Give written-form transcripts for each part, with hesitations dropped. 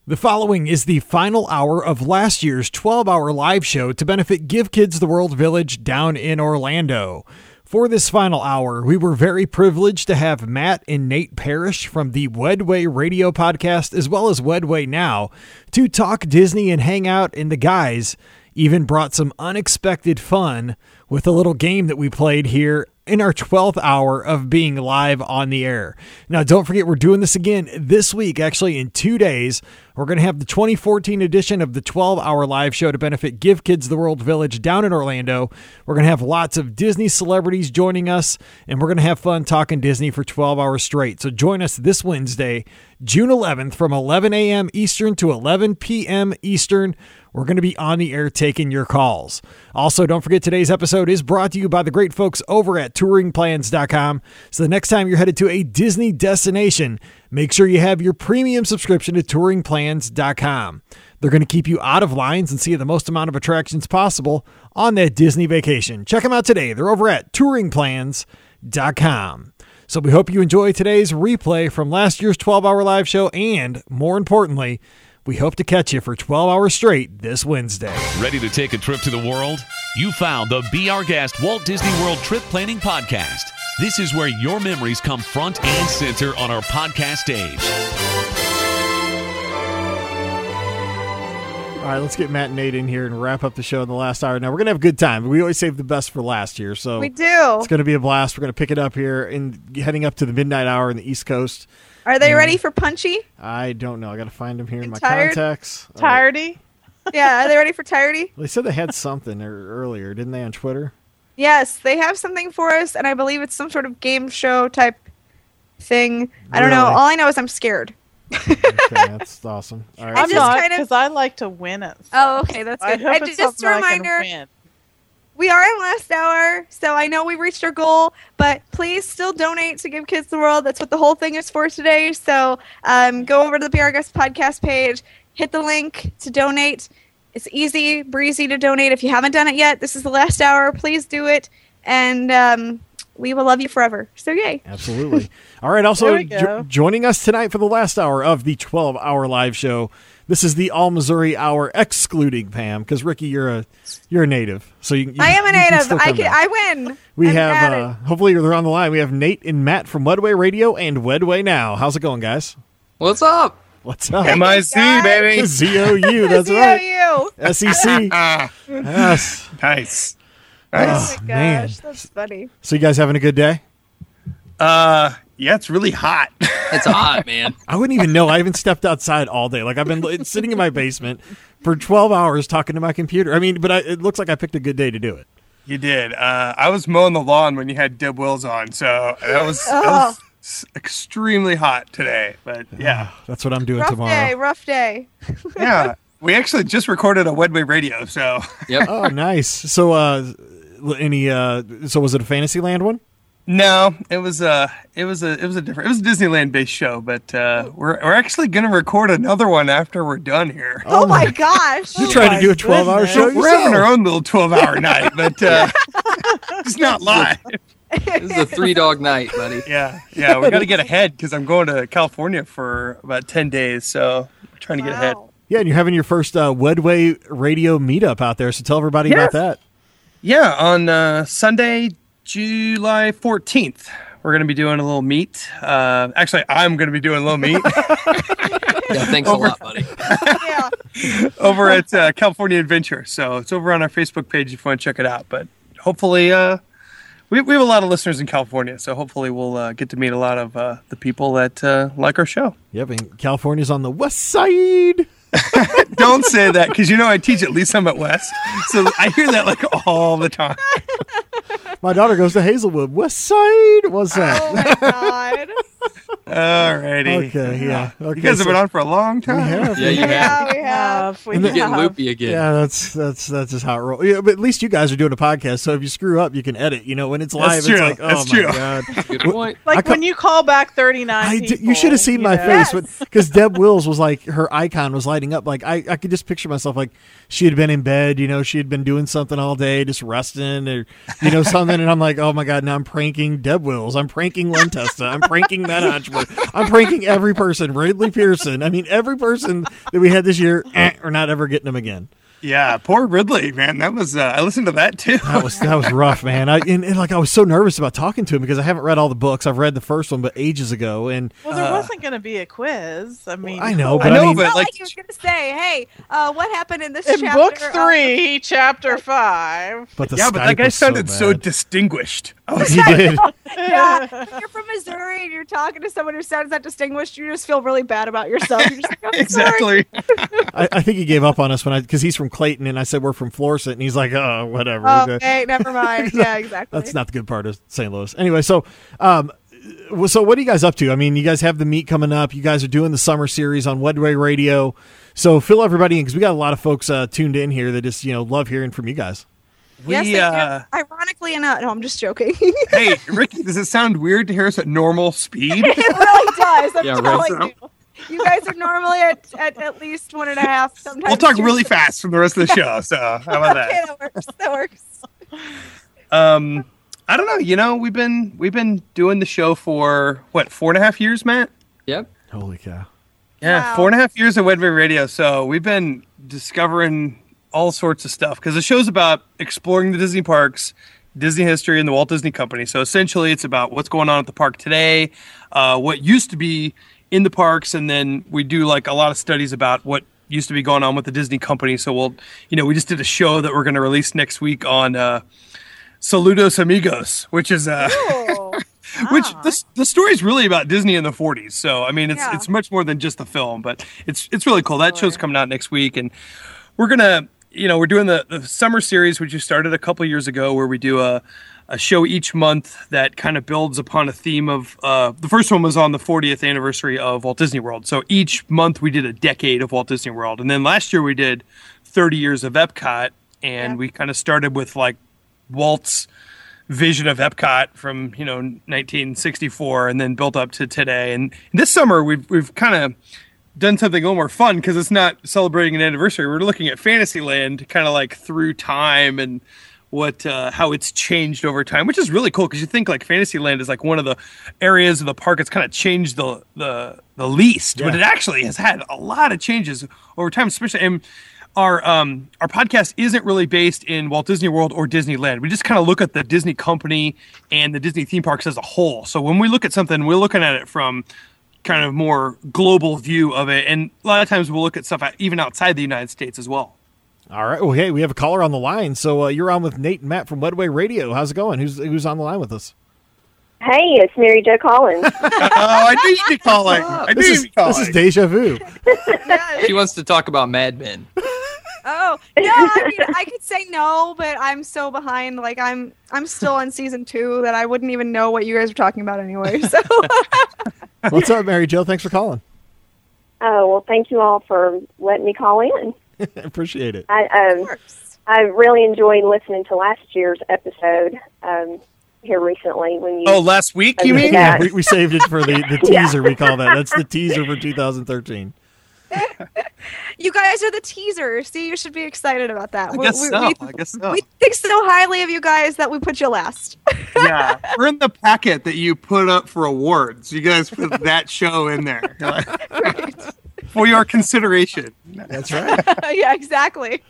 The following is the final hour of last year's 12-hour live show to benefit Give Kids the World Village down in Orlando. For this final hour, we were very privileged to have Matt and Nate Parrish from the Wedway Radio podcast, as well as Wedway Now, to talk Disney and hang out, and the guys even brought some unexpected fun with a little game that we played here in our 12th hour of being live on the air. Now, don't forget, we're doing this again this week, actually in 2 days. We're going to have the 2014 edition of the 12-hour live show to benefit Give Kids the World Village down in Orlando. We're going to have lots of Disney celebrities joining us, and we're going to have fun talking Disney for 12 hours straight. So join us this Wednesday, June 11th from 11 a.m. Eastern to 11 p.m. Eastern. We're going to be on the air taking your calls. Also, don't forget today's episode is brought to you by the great folks over at touringplans.com. So the next time you're headed to a Disney destination, make sure you have your premium subscription to touringplans.com. They're going to keep you out of lines and see the most amount of attractions possible on that Disney vacation. Check them out today. They're over at touringplans.com. So we hope you enjoy today's replay from last year's 12-hour live show, and more importantly, we hope to catch you for 12 hours straight this Wednesday. Ready to take a trip to the world? You found the Be Our Guest Walt Disney World Trip Planning Podcast. This is where your memories come front and center on our podcast stage. All right, let's get Matt and Nate in here and wrap up the show in the last hour. Now, we're going to have a good time. We always save the best for last year, so we do. It's going to be a blast. We're going to pick it up here and heading up to the midnight hour in the East Coast. Are they ready for Punchy? I don't know. I got to find them here in my tired? contacts. Tiredy? Yeah, are they ready for Tiredy? They said they had something earlier, didn't they, on Twitter? Yes, they have something for us, and I believe it's some sort of game show type thing. I don't know. All I know is I'm scared. Okay, that's awesome. All right. I'm not, because I like to win it. Oh, okay, that's good. I hope it's just a something I can reminder, win. we are in last hour, so I know we reached our goal, but please still donate to Give Kids the World. That's what the whole thing is for today. So go over to the Be Our Guest podcast page, hit the link to donate. It's easy, breezy to donate. If you haven't done it yet, this is the last hour. Please do it, and we will love you forever. So yay. Absolutely. All right, also joining us tonight for the last hour of the 12-hour live show, this is the All Missouri Hour, excluding Pam, because Ricky, you're a native, so you I am a native. I win. We have hopefully they're on the line. We have Nate and Matt from Wedway Radio and Wedway Now. How's it going, guys? What's up? What's up? MIC, baby. ZOU. That's right. ZOU. SEC. Yes. Nice. Oh my gosh, man. that's funny. So you guys having a good day? Yeah, it's really hot. It's hot, man. I wouldn't even know. I haven't stepped outside all day. Like, I've been sitting in my basement for 12 hours talking to my computer. I mean, but it looks like I picked a good day to do it. You did. I was mowing the lawn when you had Deb Wills on, so that was extremely hot today. But yeah, that's what I'm doing tomorrow. Rough day. Yeah, we actually just recorded a Wedway Radio, so. Yep. Oh, nice. So, so was it a Fantasyland one? No, it was a Disneyland based show, but we're actually gonna record another one after we're done here. Oh my gosh! You trying to do a 12-hour show? We're having our own little 12-hour night, but it's not live. This is a 3-dog night, buddy. Yeah, we got to get ahead because I'm going to California for about 10 days, so we're trying to get ahead. Yeah, and you're having your first Wedway Radio meetup out there, so tell everybody about that. Yeah, on Sunday, July 14th, we're going to be doing a little meet. Actually, I'm going to be doing a little meet. Yeah, thanks a lot, buddy. Yeah. Over at California Adventure. So it's over on our Facebook page if you want to check it out. But hopefully, we have a lot of listeners in California, so hopefully we'll get to meet a lot of the people that like our show. Yep, and California's on the west side. Don't say that, because I teach at Lee Summit West, so I hear that like all the time. My daughter goes to Hazelwood. West side? What's that? Oh my god. Alrighty. Okay, yeah. Okay, you guys have been on for a long time. We have. Yeah, you have. We have. You're getting loopy again. Yeah, that's just how it rolls. Yeah, but at least you guys are doing a podcast, so if you screw up, you can edit. When it's live, That's true. it's like, oh That's my true. god. Good point. Like when you call back 39 people. You should have seen my face, Yes. because Deb Wills was like, her icon was lighting up. Like I could just picture myself like she had been in bed, she had been doing something all day, just resting or something, and I'm like, oh my god, now I'm pranking Deb Wills, I'm pranking Len Testa, I'm pranking Matt Hodgman. I'm pranking every person. Ridley Pearson. I mean, every person that we had this year, we're not ever getting him again. Yeah, poor Ridley, man. That was I listened to that too. That was rough, man. I was so nervous about talking to him because I haven't read all the books. I've read the first one, but ages ago. And Well, there wasn't going to be a quiz. I mean, I know, but I know, I mean, but Not like like you were gonna say, hey, what happened in this in chapter? book 3, chapter 5. but the yeah, but Skype that guy was sounded so bad. distinguished. I was He did. Yeah, if you're from Missouri and you're talking to someone who sounds that distinguished, you just feel really bad about yourself. You're just like, I'm sorry. exactly. I think he gave up on us because he's from Clayton, and I said we're from Florissant, and he's like, oh, whatever. Oh, okay, never mind. Yeah, exactly. That's not the good part of St. Louis. Anyway, so what are you guys up to? I mean, you guys have the meet coming up. You guys are doing the summer series on Wedway Radio. So fill everybody in because we got a lot of folks tuned in here that just love hearing from you guys. Yes, they do. Ironically enough, no, I'm just joking. Hey, Ricky, does it sound weird to hear us at normal speed? It really does. I'm Yeah, right. telling you. You guys are normally at least 1.5. Sometimes We'll talk 2. really fast from the rest of the show. So how about Okay, that? that works. I don't know. We've been doing the show for what 4.5 years, Matt? Yep. Holy cow. Yeah, Wow. 4.5 years at Wedway Radio. So we've been discovering all sorts of stuff because the show's about exploring the Disney parks, Disney history, and the Walt Disney Company. So essentially, it's about what's going on at the park today, what used to be in the parks, and then we do like a lot of studies about what used to be going on with the Disney Company. So we just did a show that we're going to release next week on Saludos Amigos, which is which the story is really about Disney in the 40s. So I mean, it's much more than just the film, but it's really cool. That show's coming out next week, and we're gonna we're doing the summer series, which we started a couple years ago, where we do a show each month that kind of builds upon a theme of the first one was on the 40th anniversary of Walt Disney World. So each month we did a decade of Walt Disney World, and then last year we did 30 years of Epcot, and we kind of started with like Walt's vision of Epcot from 1964 and then built up to today. And this summer we've kind of done something a little more fun because it's not celebrating an anniversary. We're looking at Fantasyland kind of like through time and what how it's changed over time, which is really cool because you think like Fantasyland is like one of the areas of the park that's kind of changed the least, but it actually has had a lot of changes over time, especially. And our podcast isn't really based in Walt Disney World or Disneyland. We just kind of look at the Disney Company and the Disney theme parks as a whole. So when we look at something, we're looking at it from kind of more global view of it, and a lot of times we'll look at stuff even outside the United States as well. All right. Well, hey, we have a caller on the line. So you're on with Nate and Matt from Wedway Radio. How's it going? Who's on the line with us? Hey, it's Mary Jo Collins. I knew you'd be calling. I knew you'd be calling. This is deja vu. She wants to talk about Mad Men. Oh no! I mean, I could say no, but I'm so behind. Like I'm still on season 2 that I wouldn't even know what you guys were talking about anyway. So What's up, Mary Jo? Thanks for calling. Oh, well, thank you all for letting me call in. Appreciate it. I really enjoyed listening to last year's episode here recently when you. Oh, last week you mean? Yeah, we saved it for the teaser. We call that. That's the teaser for 2013. you guys are the teaser. See, you should be excited about that. I guess so. We think so highly of you guys that we put you last. Yeah, we're in the packet that you put up for awards. You guys put that show in there for your consideration. That's right. Yeah, exactly.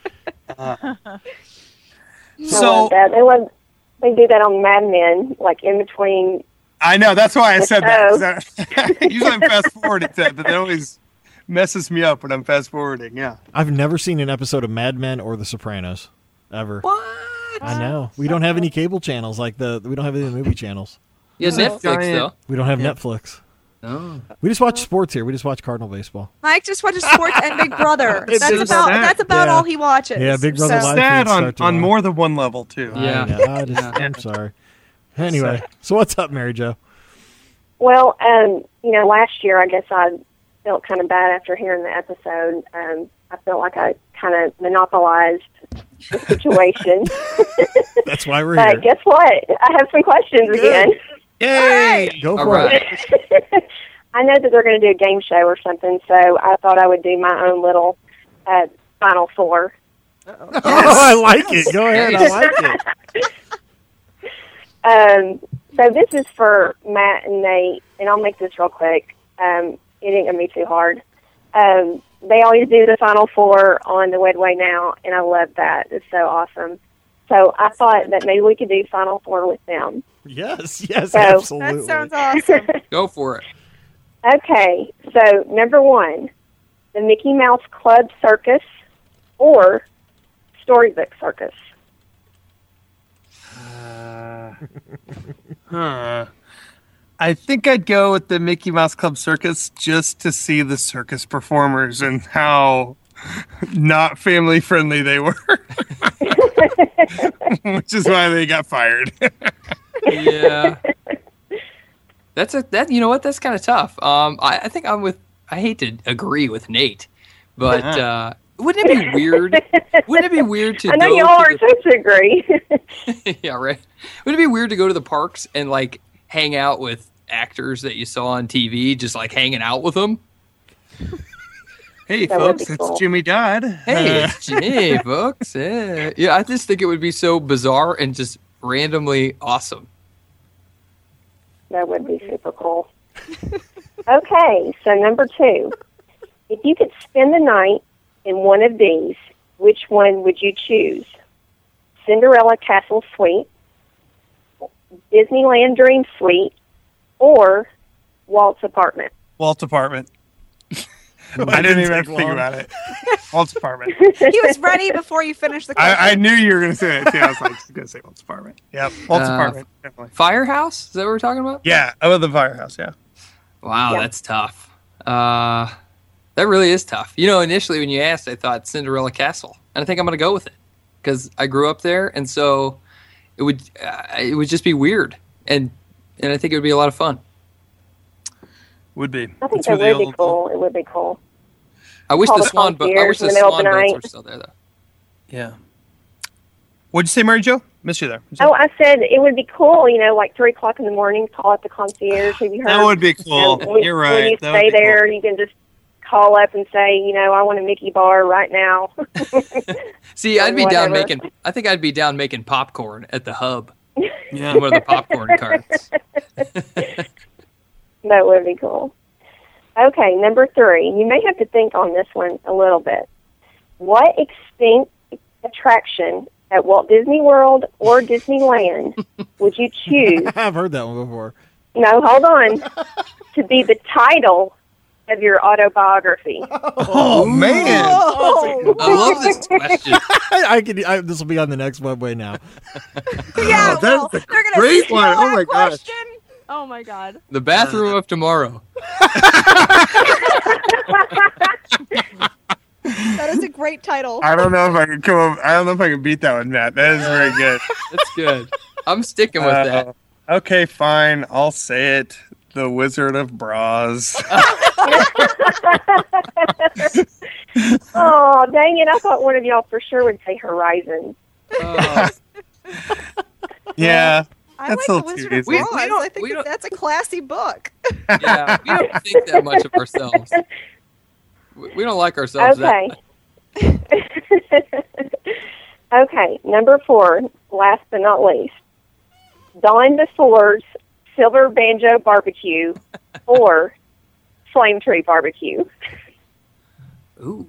So they do that on Mad Men, like in between. I know that's why I said show. that. Usually I'm fast forwarding that, but that always messes me up when I'm fast forwarding. Yeah. I've never seen an episode of Mad Men or The Sopranos ever. What? I know. We don't have any cable channels we don't have any movie channels. Yeah, Netflix though. We don't have Netflix. Oh. We just watch sports here. We just watch Cardinal baseball. Mike just watches sports and Big Brother. It's That's just about sad. all he watches. Yeah, Big Brother So- Live. Sad feeds start on tomorrow. more than one level too. Yeah. I know. I'm sorry. Anyway, so what's up, Mary Jo? Well, last year I guess I felt kind of bad after hearing the episode. I felt like I kind of monopolized the situation. That's why we're But here. guess what? I have some questions again. Yay! Go All for right. it. I know that they're going to do a game show or something, so I thought I would do my own little Final Four. Oh, I like it. Go ahead. I like it. So this is for Matt and Nate, and I'll make this real quick. It ain't going to be too hard. They always do the Final Four on the Wedway now, and I love that. It's so awesome. So I thought that maybe we could do Final Four with them. Yes, yes, So- absolutely. That sounds awesome. Go for it. Okay, so number 1, the Mickey Mouse Club Circus or Storybook Circus. I think I'd go with the Mickey Mouse Club Circus just to see the circus performers and how not family friendly they were, which is why they got fired. Yeah. You know what? That's kind of tough. I think I hate to agree with Nate, but wouldn't it be weird? Wouldn't it be weird to I know go y'all to aren't supposed to agree. Yeah, right. Wouldn't it be weird to go to the parks and like hang out with actors that you saw on TV, just like hanging out with them? Hey, That would folks, be it's cool. Jimmy Dodd. Hey, hey, folks. Yeah, I just think it would be so bizarre and just randomly awesome. That would be super cool. Okay, so number 2. If you could spend the night in one of these, which one would you choose? Cinderella Castle Suite, Disneyland Dream Suite, or Walt's apartment? Walt's apartment. I didn't even have to think about it. Walt's apartment. He was ready before you finished the question. I knew you were going to say that too. I was like, going to say Walt's apartment. Yep, Walt's apartment. Definitely. Firehouse? Is that what we're talking about? Yeah, I love the firehouse. Yeah. Wow, Yeah. that's tough. That really is tough. You know, initially when you asked, I thought Cinderella Castle, and I think I'm going to go with it because I grew up there, and so it would just be weird, and I think it would be a lot of fun. Would be. I think It's that where would the be old- cool. It would be cool. I wish Call the the Swan boats concierge in the middle of the night. were still there though. Yeah. What'd you say, Mary Jo? Missed you there. Oh, I said it would be cool, like 3 o'clock in the morning, call up the concierge. Have you heard? That would be cool. When You're right. When you That would stay be cool. there, you can just call up and say, I want a Mickey bar right now. See, Or I'd be down whatever. I think I'd be down making popcorn at the hub. Yeah. One of the popcorn carts. That would be cool. Okay, number 3. You may have to think on this one a little bit. What extinct attraction at Walt Disney World or Disneyland would you choose? I've heard that one before. No, hold on. To be the title of your autobiography. Oh, man. Oh, I love this question. This will be on the next webway now. yeah, Oh, well, that's a they're gonna great steal one. Oh, that my gosh. question. Oh my god. The bathroom of tomorrow. That is a great title. I don't know if I can come up. I don't know if I can beat that one, Matt. That is very good. That's good. I'm sticking with that. Okay, fine. I'll say it. The Wizard of Bras. Oh, dang it. I thought one of y'all for sure would say Horizon. Yeah. I That's like a the little Wizard too of easy. Oz. We don't- I think we don't- that's a classy book. Yeah, we don't think that much of ourselves. We don't like ourselves that Okay. much. Okay, number 4, last but not least. Dawn DeFore's Silver Banjo Barbecue or Flame Tree Barbecue. Ooh.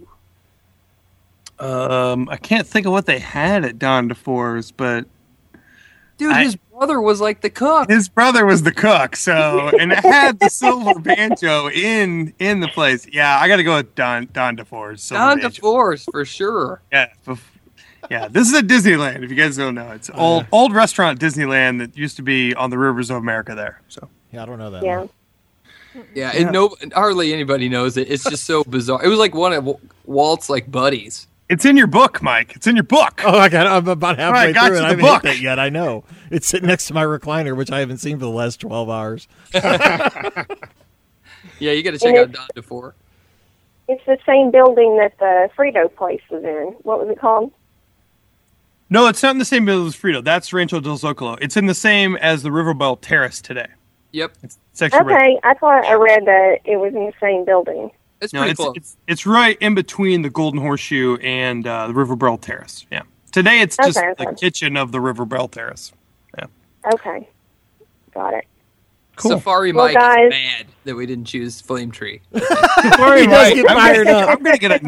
I can't think of what they had at Don DeFore's, but Dude, his brother was like the cook. his brother was the cook, so and it had the silver banjo in the place. Yeah, I got to go with Don DeFore's. Silver Don banjo. DeForest for sure. Yeah, yeah. This is at Disneyland. If you guys don't know, it's old restaurant Disneyland that used to be on the rivers of America there. So Yeah, I don't know that Yeah. one. Yeah, and hardly anybody knows it. It's just so bizarre. It was like one of Walt's like buddies. it's in your book, Mike. It's in your book. Oh, I'm about halfway got through you and I the haven't book. hit that yet. I know. It's sitting next to my recliner, which I haven't seen for the last 12 hours. Yeah, you got to check out Don DeFore. It's the same building that the Frito place was in. What was it called? No, it's not in the same building as Frito. That's Rancho del Zocalo. It's in the same as the Riverboat Terrace today. Yep, It's actually right. Okay, I thought I read that it was in the same building. it's No, pretty it's, close. it's right in between the Golden Horseshoe and the Riverboat Terrace. Yeah. Today it's just Okay, the okay. kitchen of the Riverboat Terrace. Okay. got it. Cool. Safari Well, Mike guys- is mad that we didn't choose Flame Tree. Sorry, He does Mike. get fired up. I'm gonna get a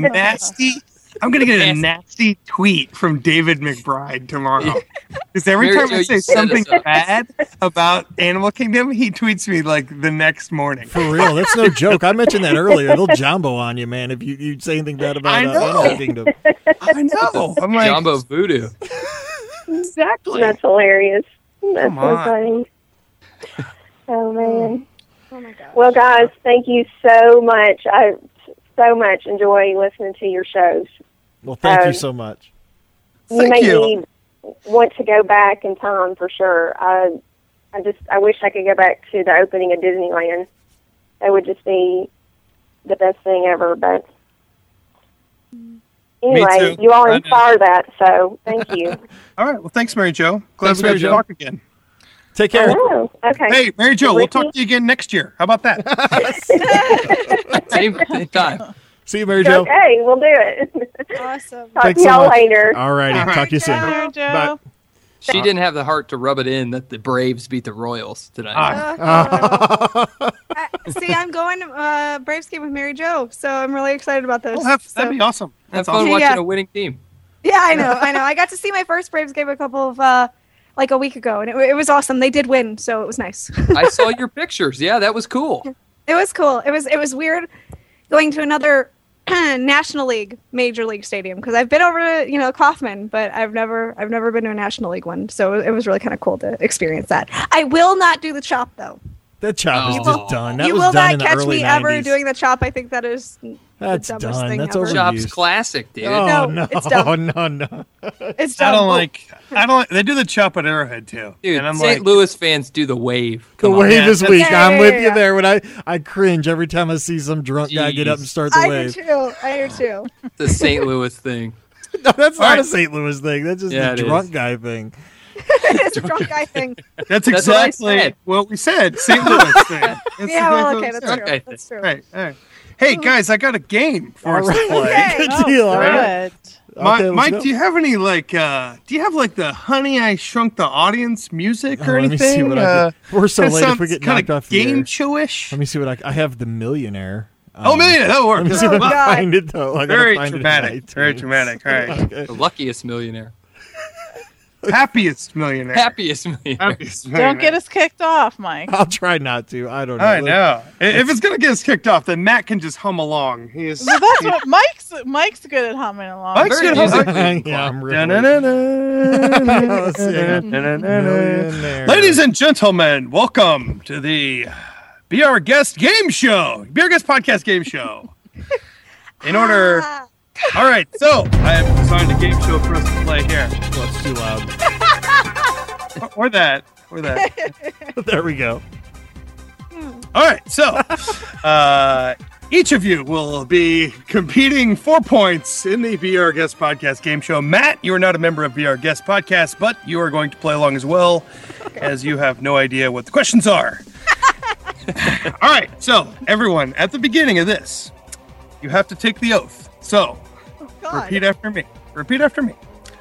nasty tweet from David McBride tomorrow. Because every Mary time Jo, I you say set us something up. bad about Animal Kingdom, he tweets me like the next morning. For real, that's no joke. I mentioned that earlier. They'll jumbo on you, man, if you say anything bad about I know. Animal Kingdom. I know. I'm like, Jumbo Voodoo. exactly. That's hilarious. That's Come so on. funny. Oh man. Oh my gosh. Well, guys, thank you so much. I so much enjoy listening to your shows. Well, thank you so much. You Thank make you. me want to go back in time for sure. I wish I could go back to the opening of Disneyland. That would just be the best thing ever. But anyway, too. you all I know. inspire that. So thank you. All right. Well, thanks, Mary Jo. Glad Thanks, we got Mary to Jo. talk again. Take care. Oh, okay. Hey, Mary Jo, we'll Ricky? talk to you again next year. How about that? Same time. See you, Mary Jo. Okay, we'll do it. Awesome. Talk Thanks to so y'all much. later. All righty. All right. Talk to you soon. Mary Jo. Bye. She didn't have the heart to rub it in that the Braves beat the Royals tonight. See, I'm going to Braves game with Mary Jo, so I'm really excited about this. Oh, that'd So- be awesome. Have That's fun awesome. watching Yeah. a winning team. Yeah, I know. I got to see my first Braves game a couple of like a week ago, and it was awesome. They did win, so it was nice. I saw your pictures. Yeah, that was cool. It was cool. It was weird going to another National League Major League stadium because I've been over to Kaufman, but I've never been to a National League one. So it was really kind of cool to experience that. I will not do the chop though. That chop is You just will- done. That You was will done not in the catch early me 90s. ever doing the chop. I think that is That's the dumbest done. thing That's ever. over. Chop's Overused. classic, dude. Oh No, no! it's dumb. No! It's I dumb. don't like. They do the chop at Arrowhead too, Dude, and I'm St. like, Louis fans do the wave. The Come on. wave Yeah, is weak. Yeah, I'm yeah, with yeah, you yeah. there. When I cringe every time I see some drunk guy get up and start the I do wave. too. I do too. It's a St. Louis thing. No, that's All not right. a St. Louis thing. That's just Yeah, a it drunk is. guy thing. It's a drunk guy thing. that's That's what I exactly said. what we said. St. Louis thing. That's Yeah, well, exactly okay, what we that's said. true. Okay. That's true. All right, all right. Hey guys, I got a game for us to All play. right. Good Oh, deal. All right. good. Okay, let's Mike, go. do you have any like the Honey I Shrunk the Audience music Oh, or let me anything? see what I can. We're so kinda late if we sounds get kinda knocked off the game air. showish. Let me see what I have. The Millionaire. Oh, Millionaire, that'll work. Let me see if I God. can find it though. I gotta Very find it in dramatic. Very iTunes. dramatic. All right. Okay. The luckiest millionaire. Happiest millionaire. Happiest millionaire. Happiest millionaire. Don't get us kicked off, Mike. I'll try not to. I don't know. I know. If it's gonna get us kicked off, then Matt can just hum along. He's Well, that's what Mike's good at humming along. Mike's Very good at music. Yeah, I'm really. Da-na-na-na. Millionaire. Ladies and gentlemen, welcome to the Be Our Guest game show. Be Our Guest podcast game show. In order. Ah, All right, so I have designed a game show for us to play here. Well, it's too loud. Or that. There we go. All right, so each of you will be competing 4 points in the Be Our Guest podcast game show. Matt, you are not a member of Be Our Guest podcast, but you are going to play along as well, as you have no idea what the questions are. All right, so everyone, at the beginning of this, you have to take the oath. So God. repeat after me. Repeat after me.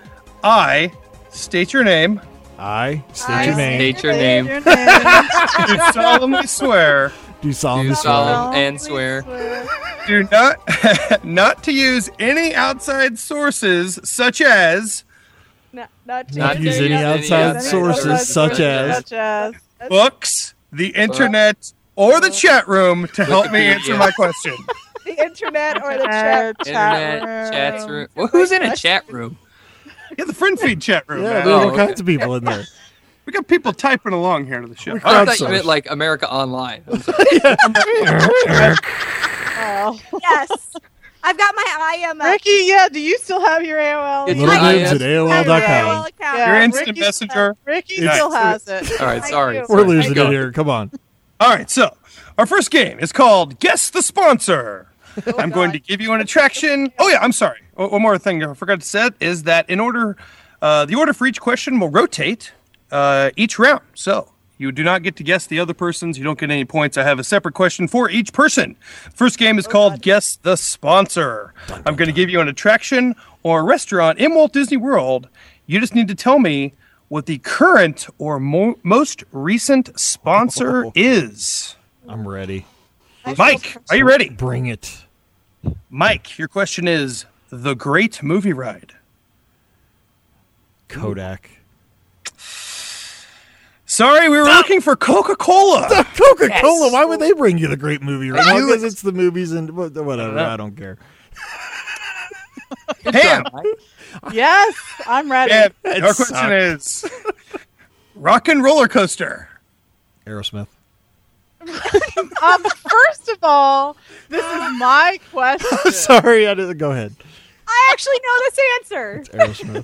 I state your name. I state I your name. State your name. Your name. Do solemnly swear. Do solemnly Do swear. solemn and swear. Do not to use any outside sources such as Not to Not use to any use outside any sources outside such as Such as. books, the internet, or the chat room to help me Wikipedia. answer my question. the internet or the chat. Internet, chats room. Well, who's in a chat room? Yeah, the friend feed chat room. Yeah, man. there's all okay. kinds of people in there. We got people typing along here to the show. We I thought Crowdsource. you meant like America Online. I'm sorry. Oh. Yes. I've got my IM. Ricky, yeah, do you still have your AOL? It's Little I Noobs am- at AOL.com. account. Yeah, Your instant Ricky- messenger. Ricky It's- still has it. All right, sorry. Thank you. We're sorry. losing Go. it here. Come on. All right, so our first game is called Guess the Sponsor. I'm going to give you an attraction. Oh, yeah, I'm sorry. One more thing I forgot to say is that the order for each question will rotate each round. So you do not get to guess the other person's. You don't get any points. I have a separate question for each person. First game is called Guess the Sponsor. I'm going to give you an attraction or a restaurant in Walt Disney World. You just need to tell me what the current or most recent sponsor is. I'm ready. Mike, are you ready? Bring it. Mike, your question is The Great Movie Ride. Kodak. Sorry, we were looking for Coca-Cola. Coca-Cola. Why would they bring you the great movie? Right? knew Because it's the movies and whatever. I don't care. Pam, Yes, I'm ready. Pam, It your question sucked. is Rock and Roller Coaster. Aerosmith. First of all, this is my question. Sorry, I didn't. Go ahead. I actually know this answer. Aerosmith.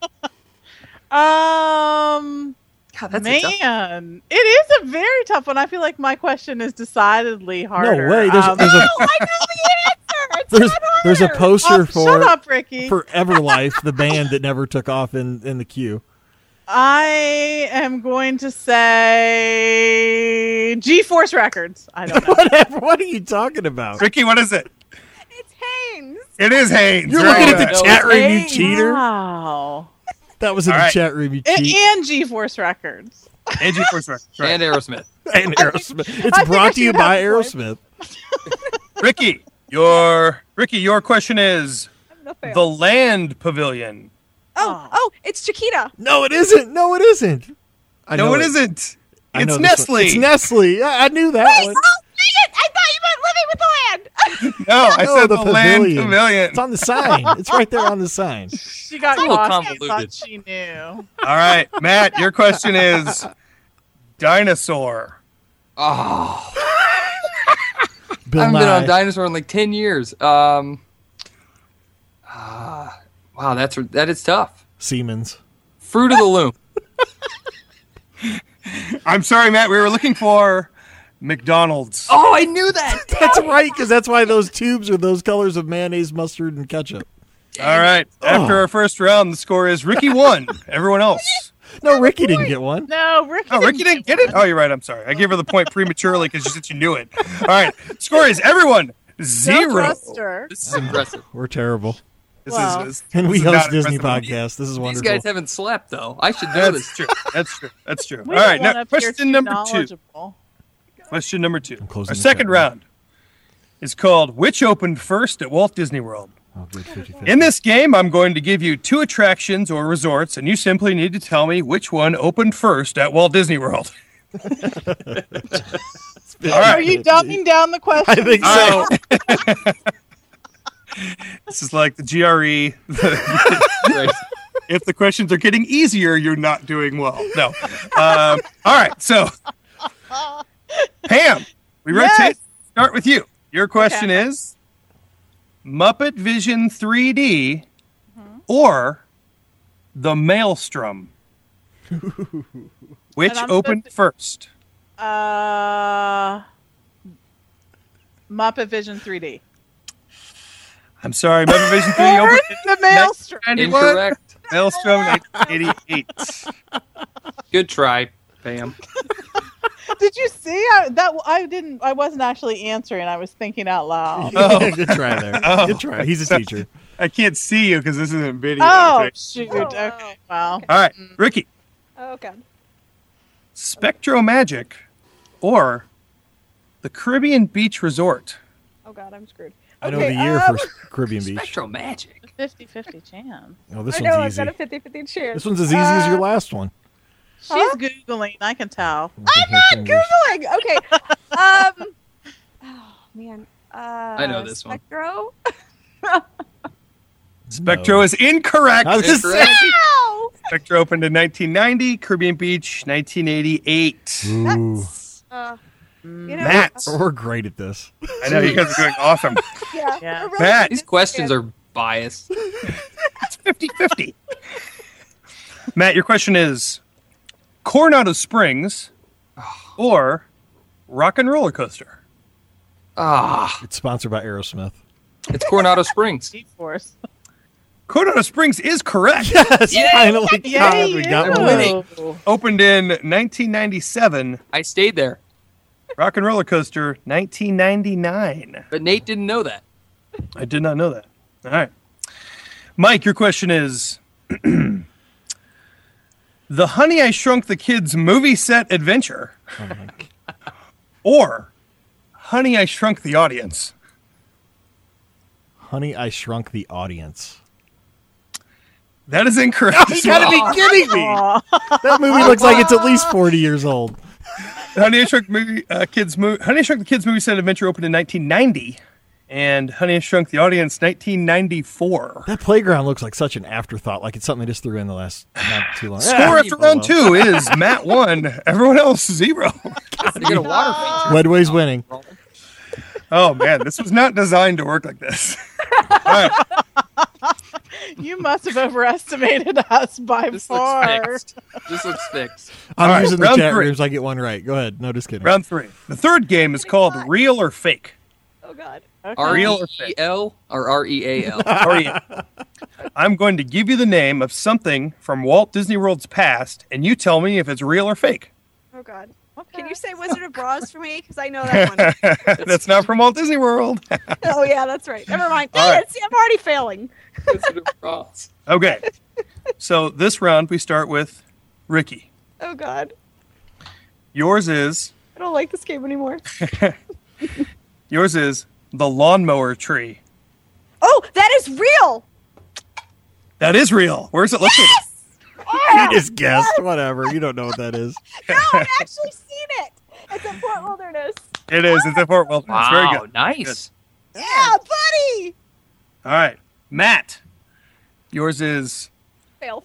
God, that's a tough- Man, it is a very tough one. I feel like my question is decidedly harder. No way. There's a I know the answer. It's not there's a harder. poster for shut up, Ricky. for Everlife, the band that never took off in the queue. I am going to say G-Force Records. I don't know. Whatever. What are you talking about? Ricky, what is it? It's Haynes. It is Haynes. You're Right. looking at the chat room, you cheater. Wow. That was in All the right. chat room, you cheat. And G-Force Records. And G-Force Records. Right. And Aerosmith. And Aerosmith. I It's think brought I to you should by have a point. Aerosmith. Ricky, your question is No fail. the Land Pavilion. Oh, it's Chiquita. No, it isn't. No, it isn't. I No, know it isn't. I know It's this Nestle. one. It's Nestle. I knew that Wait, one. oh, dang it! I thought you meant Living with the Land. No, I No, said the the Land pavilion. Pavilion. It's on the sign. It's right there on the sign. She got It's a little lost. I convoluted. thought she knew. All right, Matt, your question is dinosaur. Oh, Bill I haven't been Nye. on Dinosaur in like 10 years. Wow, that is tough. Siemens. Fruit of the Loom. I'm sorry, Matt. We were looking for McDonald's. Oh, I knew that. That's right, because that's why those tubes are those colors of mayonnaise, mustard, and ketchup. All right. After our first round, the score is Ricky won. Everyone else. No, Ricky didn't get one. No, Ricky. Oh, Ricky didn't get it? Oh, you're right. I'm sorry. I gave her the point prematurely because she said you knew it. All right. Score is everyone Don't 0. trust her. This is impressive. We're terrible. This Wow. And we this is host not Disney impressive. podcasts. This is These wonderful. guys haven't slept though. I should know this. That's true. That's true. That's true. We All right. don't want Now, up here question too number 2. knowledgeable. Question number 2. closing Our the second chat room. round is called Which Opened First at Walt Disney World? Oh, good. 50-50. In this game, I'm going to give you 2 attractions or resorts, and you simply need to tell me which one opened first at Walt Disney World. All Are right. you dumbing down the question? I think so. This is like the GRE. Right. If the questions are getting easier, you're not doing well. No. All right. So, Pam, we rotate. Yes. Start with you. Your question is Muppet Vision 3D or the Maelstrom? Which And I'm opened first? Muppet Vision 3D. I'm sorry, Muppet Vision 3D opened The Maelstrom. Incorrect. Maelstrom 1988. Good try, Pam. Did you see I wasn't actually answering. I was thinking out loud. Good try there. Oh. Good try. He's a teacher. I can't see you because this isn't video. Oh, Okay. shoot. Oh, Okay. Wow. All right, Ricky. Oh god. Spectromagic or the Caribbean Beach Resort? Oh god, I'm screwed. I know Okay, the year for Caribbean Beach. Spectral Magic. 50-50 chance. Oh, this I know, I've one's got a easy. 50-50 chance. This one's as easy as your last one. She's Googling. I can tell. I'm not Googling! Okay. Oh, man. I know this one. Spectro? Spectro No. is incorrect. I was just Incorrect. saying. Ow! Spectro opened in 1990, Caribbean Beach 1988. Ooh. That's, you know, Matt. We're great at this. I know you guys are doing awesome. yeah. Yeah. we're really Matt. good These at questions it. are biased. It's 50-50. Matt, your question is Coronado Springs or Rock and Roller Coaster? Ah, It's sponsored by Aerosmith. it's Coronado Springs. G-Force. Coronado Springs is correct. Yes, Yay! finally. Yay, God, we got I'm one. winning. Opened in 1997. I stayed there, Rock and Roller Coaster 1999. but Nate didn't know that. I did not know that. All right. Mike, your question is The Honey, I Shrunk the Kids movie set adventure. Oh my God. Or Honey, I Shrunk the Audience. Honey, I Shrunk the Audience. That is incorrect. You gotta be kidding me! That movie looks like it's at least 40 years old. Honey, I Shrunk Honey, I Shrunk the Kids movie set adventure opened in 1990, and Honey, I Shrunk the Audience 1994. That playground looks like such an afterthought, like it's something they just threw in the last not too long. Score after round 2 is Matt 1, everyone else 0. You get a water feature. Wedway's winning. Oh man, this was not designed to work like this. All right. You must have overestimated us by This looks far. fixed. This looks fixed. I'm All right, using the round chat 3. rooms. I get one right. Go ahead. No, just kidding. Round 3. The third game is called Real or Fake. Oh God. Okay. Real or fake? R-E-E-L or R-E-A-L? I'm going to give you the name of something from Walt Disney World's past, and you tell me if it's real or fake. Oh God. Okay. Can you say Wizard of Oz for me? Because I know that one. That's not from Walt Disney World. Oh yeah, that's right. Never mind. All Dang right. it, see, I'm already failing. Wizard of Oz. Okay. So this round we start with Ricky. Oh God. Yours is I don't like this game anymore. the lawnmower tree. Oh, that is real. That is real. Where's it located? You just guessed. Whatever. You don't know what that is. No, I've actually seen it. It's in Fort Wilderness. It is. It's at Fort Wilderness. Very Wow, good. nice. Yeah, buddy. All right. Matt. Yours is Fail.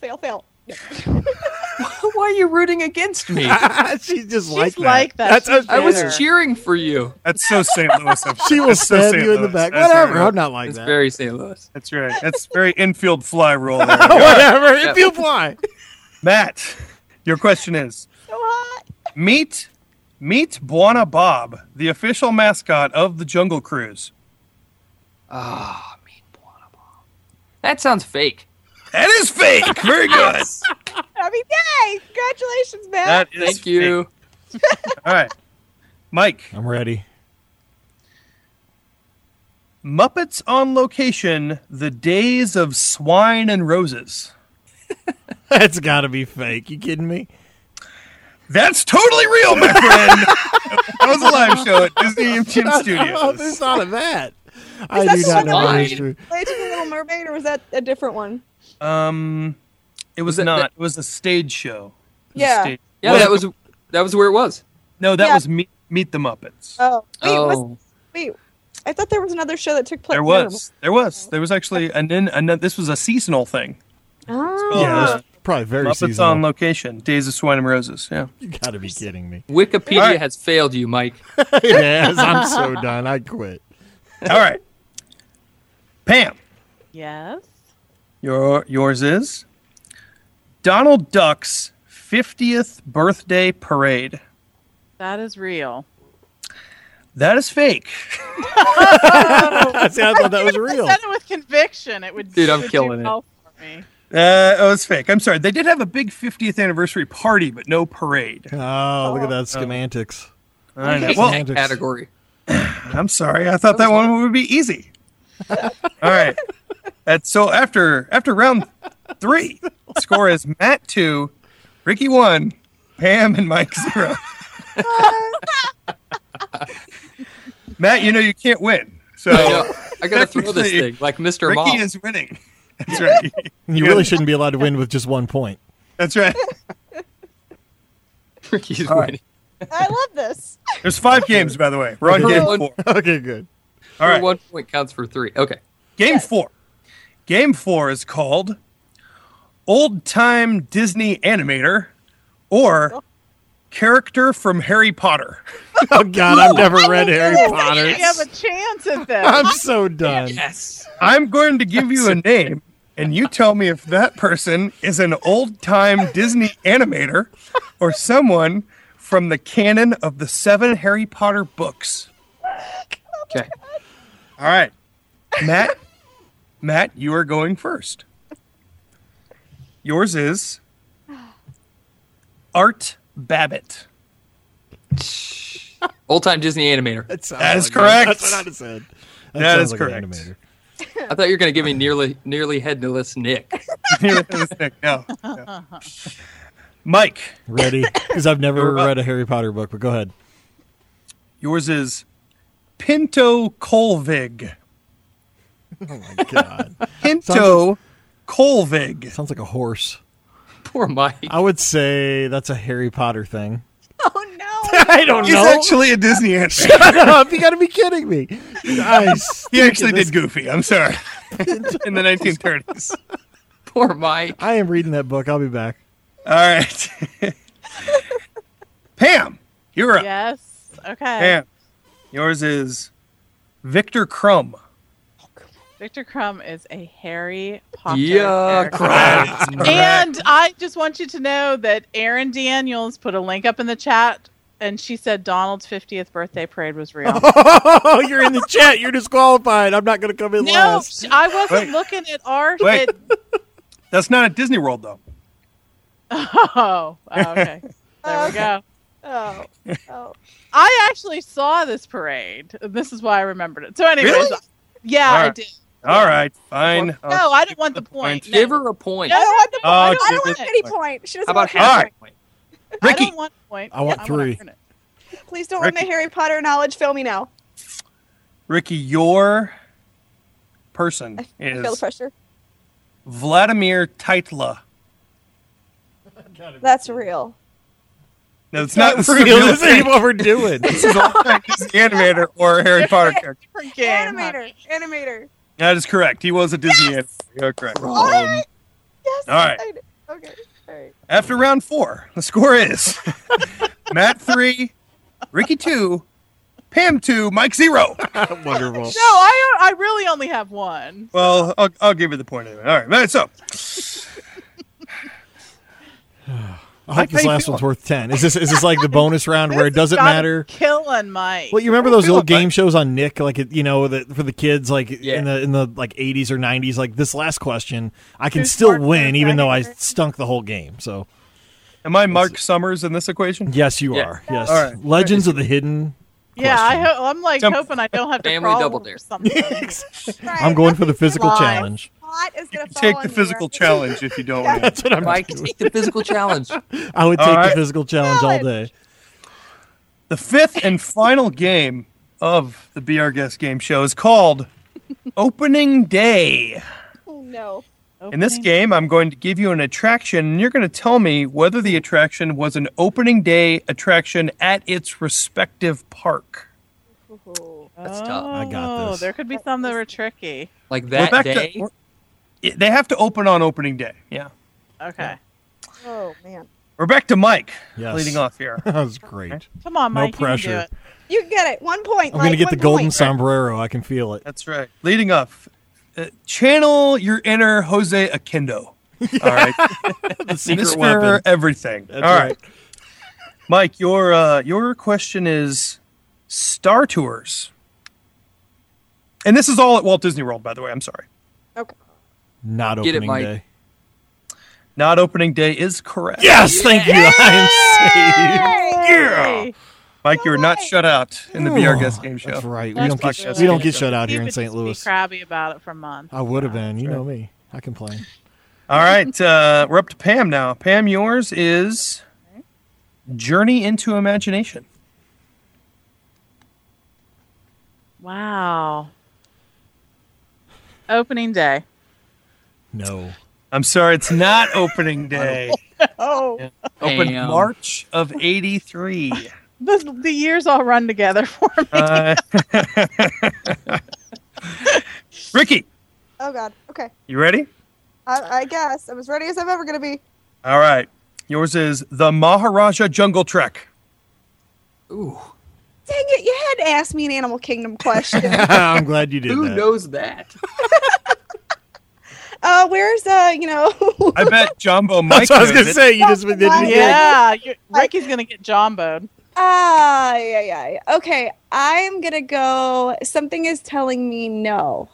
Why are you rooting against me? She's just She's like that. that. She's I was bitter. cheering for you. that's so St. Louis. of She will that's so stab St. you in the Louis. back. That's Whatever. right. I'm not like It's that. very St. Louis. That's right. That's very infield fly rule there. Whatever. Yep. If you fly. Matt, your question is So hot. Meet Buona Bob, the official mascot of the Jungle Cruise. Ah, mean Buona Bob. That sounds fake. That is fake. Very good. Happy day. Congratulations, man. That is Thank you. fake. All right. Mike, I'm ready. Muppets on Location, The Days of Swine and Roses. That's got to be fake. You kidding me? That's totally real, my friend. That was a live show at Disney MGM Oh, Studios. there's not of that. I that do the not one know that that was- is true. Related to the Little Mermaid, or was that a different one? It was that- not. It was a stage show. It was a Yeah. stage- Yeah, Well, that was where it was. No, that Yeah. was Meet the Muppets. Oh, Oh, wait. I thought there was another show that took place. There was actually, and then this was a seasonal thing. Oh. Yeah, that's probably very Muppets seasonal. on Location, Days of Swine and Roses. Yeah. You got to be kidding me. Wikipedia All right. has failed you, Mike. Yes, I'm so done. I quit. All right. Pam, Yes. yours is Donald Duck's 50th birthday parade. That is real. That is fake. See, I thought that was If I real. said it with conviction, it would. Dude, I'm would killing do it. well for me. Oh, it's fake. I'm sorry. They did have a big 50th anniversary party, but no parade. Oh, look at that semantics. I know. That's Well, that category. I'm sorry. I thought that one would be easy. All right. So after round 3, score is Matt 2, Ricky 1, Pam and Mike 0. Matt, you know you can't win. So I know. I gotta throw this technically, thing like Mr. Ricky Mom. is winning. That's right. You really shouldn't be allowed to win with just 1 point. That's right. Ricky's All right. winning. I love this. There's 5 games, by the way. We're on Okay. game One- 4. Okay, good. All right. 1 point counts for 3. Okay. Game 4. Game 4 is called Old Time Disney Animator or Character from Harry Potter. Oh, God, I've never read Harry Potter. You have a chance at this. I'm so done. Yes. I'm going to give you a name, and you tell me if that person is an old-time Disney animator or someone from the canon of the 7 Harry Potter books. Okay. All right. Matt, you are going first. Yours is Art Babbitt. Old time Disney animator. That is correct. That's what I said. That sounds is like an correct. animator. I thought you were gonna give me nearly headless Nick. No. Mike, Ready? Because I've never read a Harry Potter book, but go ahead. yours is Pinto Colvig. Oh my god. Pinto Colvig. Sounds like a horse. Poor Mike. I would say that's a Harry Potter thing. Oh no! I don't He's know. actually a Disney animator. Shut up! You got to be kidding me. Nice. He actually did Goofy. I'm sorry. In the 1930s. Poor Mike. I am reading that book. I'll be back. All right. Pam, you're up. Yes. Okay. Pam, yours is Victor Crumb. Victor Crumb is a Harry Potter Yeah, character. And I just want you to know that Erin Daniels put a link up in the chat, and she said Donald's 50th birthday parade was real. Oh, you're in the chat. You're disqualified. I'm not going to come in No, last. I wasn't Wait. looking at art. Wait. That's not at Disney World, though. Oh, okay. There we go. Oh. I actually saw this parade. This is why I remembered it. So, anyways, Really? yeah, All I right. did. All right, fine. No, I don't want the point. Give her a point. No, I don't, I Oh, don't I don't want want it. any point. She doesn't How about want half All right. a point? I Ricky. don't want a point. I want wanna 3. earn it. Please don't let my Ricky. Harry Potter knowledge fail me now. Ricky, your person I feel the is pressure. Vladimir Tytla. That's real. No, it's not. This is a real. real This ain't thing. what we're doing. This is a Disney animator or a Harry Potter character. Different game. Animator. That is correct. He was a Disney animator. You're correct. All right. Yes. All right. Okay. All right. After round 4, the score is Matt 3, Ricky 2, Pam 2, Mike 0. Wonderful. No, I really only have one. Well, I'll give you the point anyway. All right, so I hope this how you last feeling? one's worth 10. Is this like the bonus round where it doesn't Gotta matter? Killing Mike. Well, you remember those feeling old game fine. shows on Nick, like for the kids, like Yeah. in the like 80s or 90s. Like this last question, I can Who's still smarter win than even though I Dragon? stunk the whole game. So am I Mark Summers in this equation? yes, you Yeah. are. Yes, All right. Legends of the Hidden. yeah, question. I'm like Jump. hoping I don't have to Family crawl Double over Dare. something. I'm going for the physical Lie. challenge. Spot is gonna fall Take on the me, physical right? challenge if you don't win. That's what I'm Mike, doing. take the physical challenge. I would All take right. the physical challenge all day. The 5th and final game of the Be Our Guest game show is called Opening Day. Oh no. In this game, I'm going to give you an attraction, and you're going to tell me whether the attraction was an opening day attraction at its respective park. That's tough. I got this. There could be some that were tricky. Like We're that back day. they have to open on opening day. Yeah. Okay. Oh man. We're back to Mike Yes. leading off here. That was great. Come on, No Mike. pressure. You can do it. You can get it. 1 point. I'm going to Mike, get the 1 golden point. sombrero. I can feel it. That's right. Leading off, channel your inner Jose Akindo. All right. The secret Mr. weapon. Everything. That's All right. right. Mike, your question is Star Tours. And this is all at Walt Disney World, by the way. I'm sorry. Not Get it, opening Mike. day. Not opening day is correct. Yes, thank you. I am saved. Hey, Mike, you are not shut out in the Be Our Guest game show. That's right. That's We don't good. get shut out he here in would St. just Louis. Be crabby about it for months. I would have been. You know me. I complain. All right. We're up to Pam now. Pam, yours is Journey into Imagination. Wow. Opening day. No. I'm sorry, it's not opening day. Oh, Opened Damn. March of '83. the years all run together for me. Ricky, Oh god. Okay. you ready? I guess I'm as ready as I'm ever gonna be. All right. Yours is the Maharaja Jungle Trek. Ooh, Dang it! You had to ask me an Animal Kingdom question. I'm glad you did who that. knows that? Where's I bet Jumbo Mike That's what I was knows going to it. say. You just didn't hear. Yeah, Ricky's gonna get jawboned. yeah. Okay, I'm gonna go. Something is telling me no.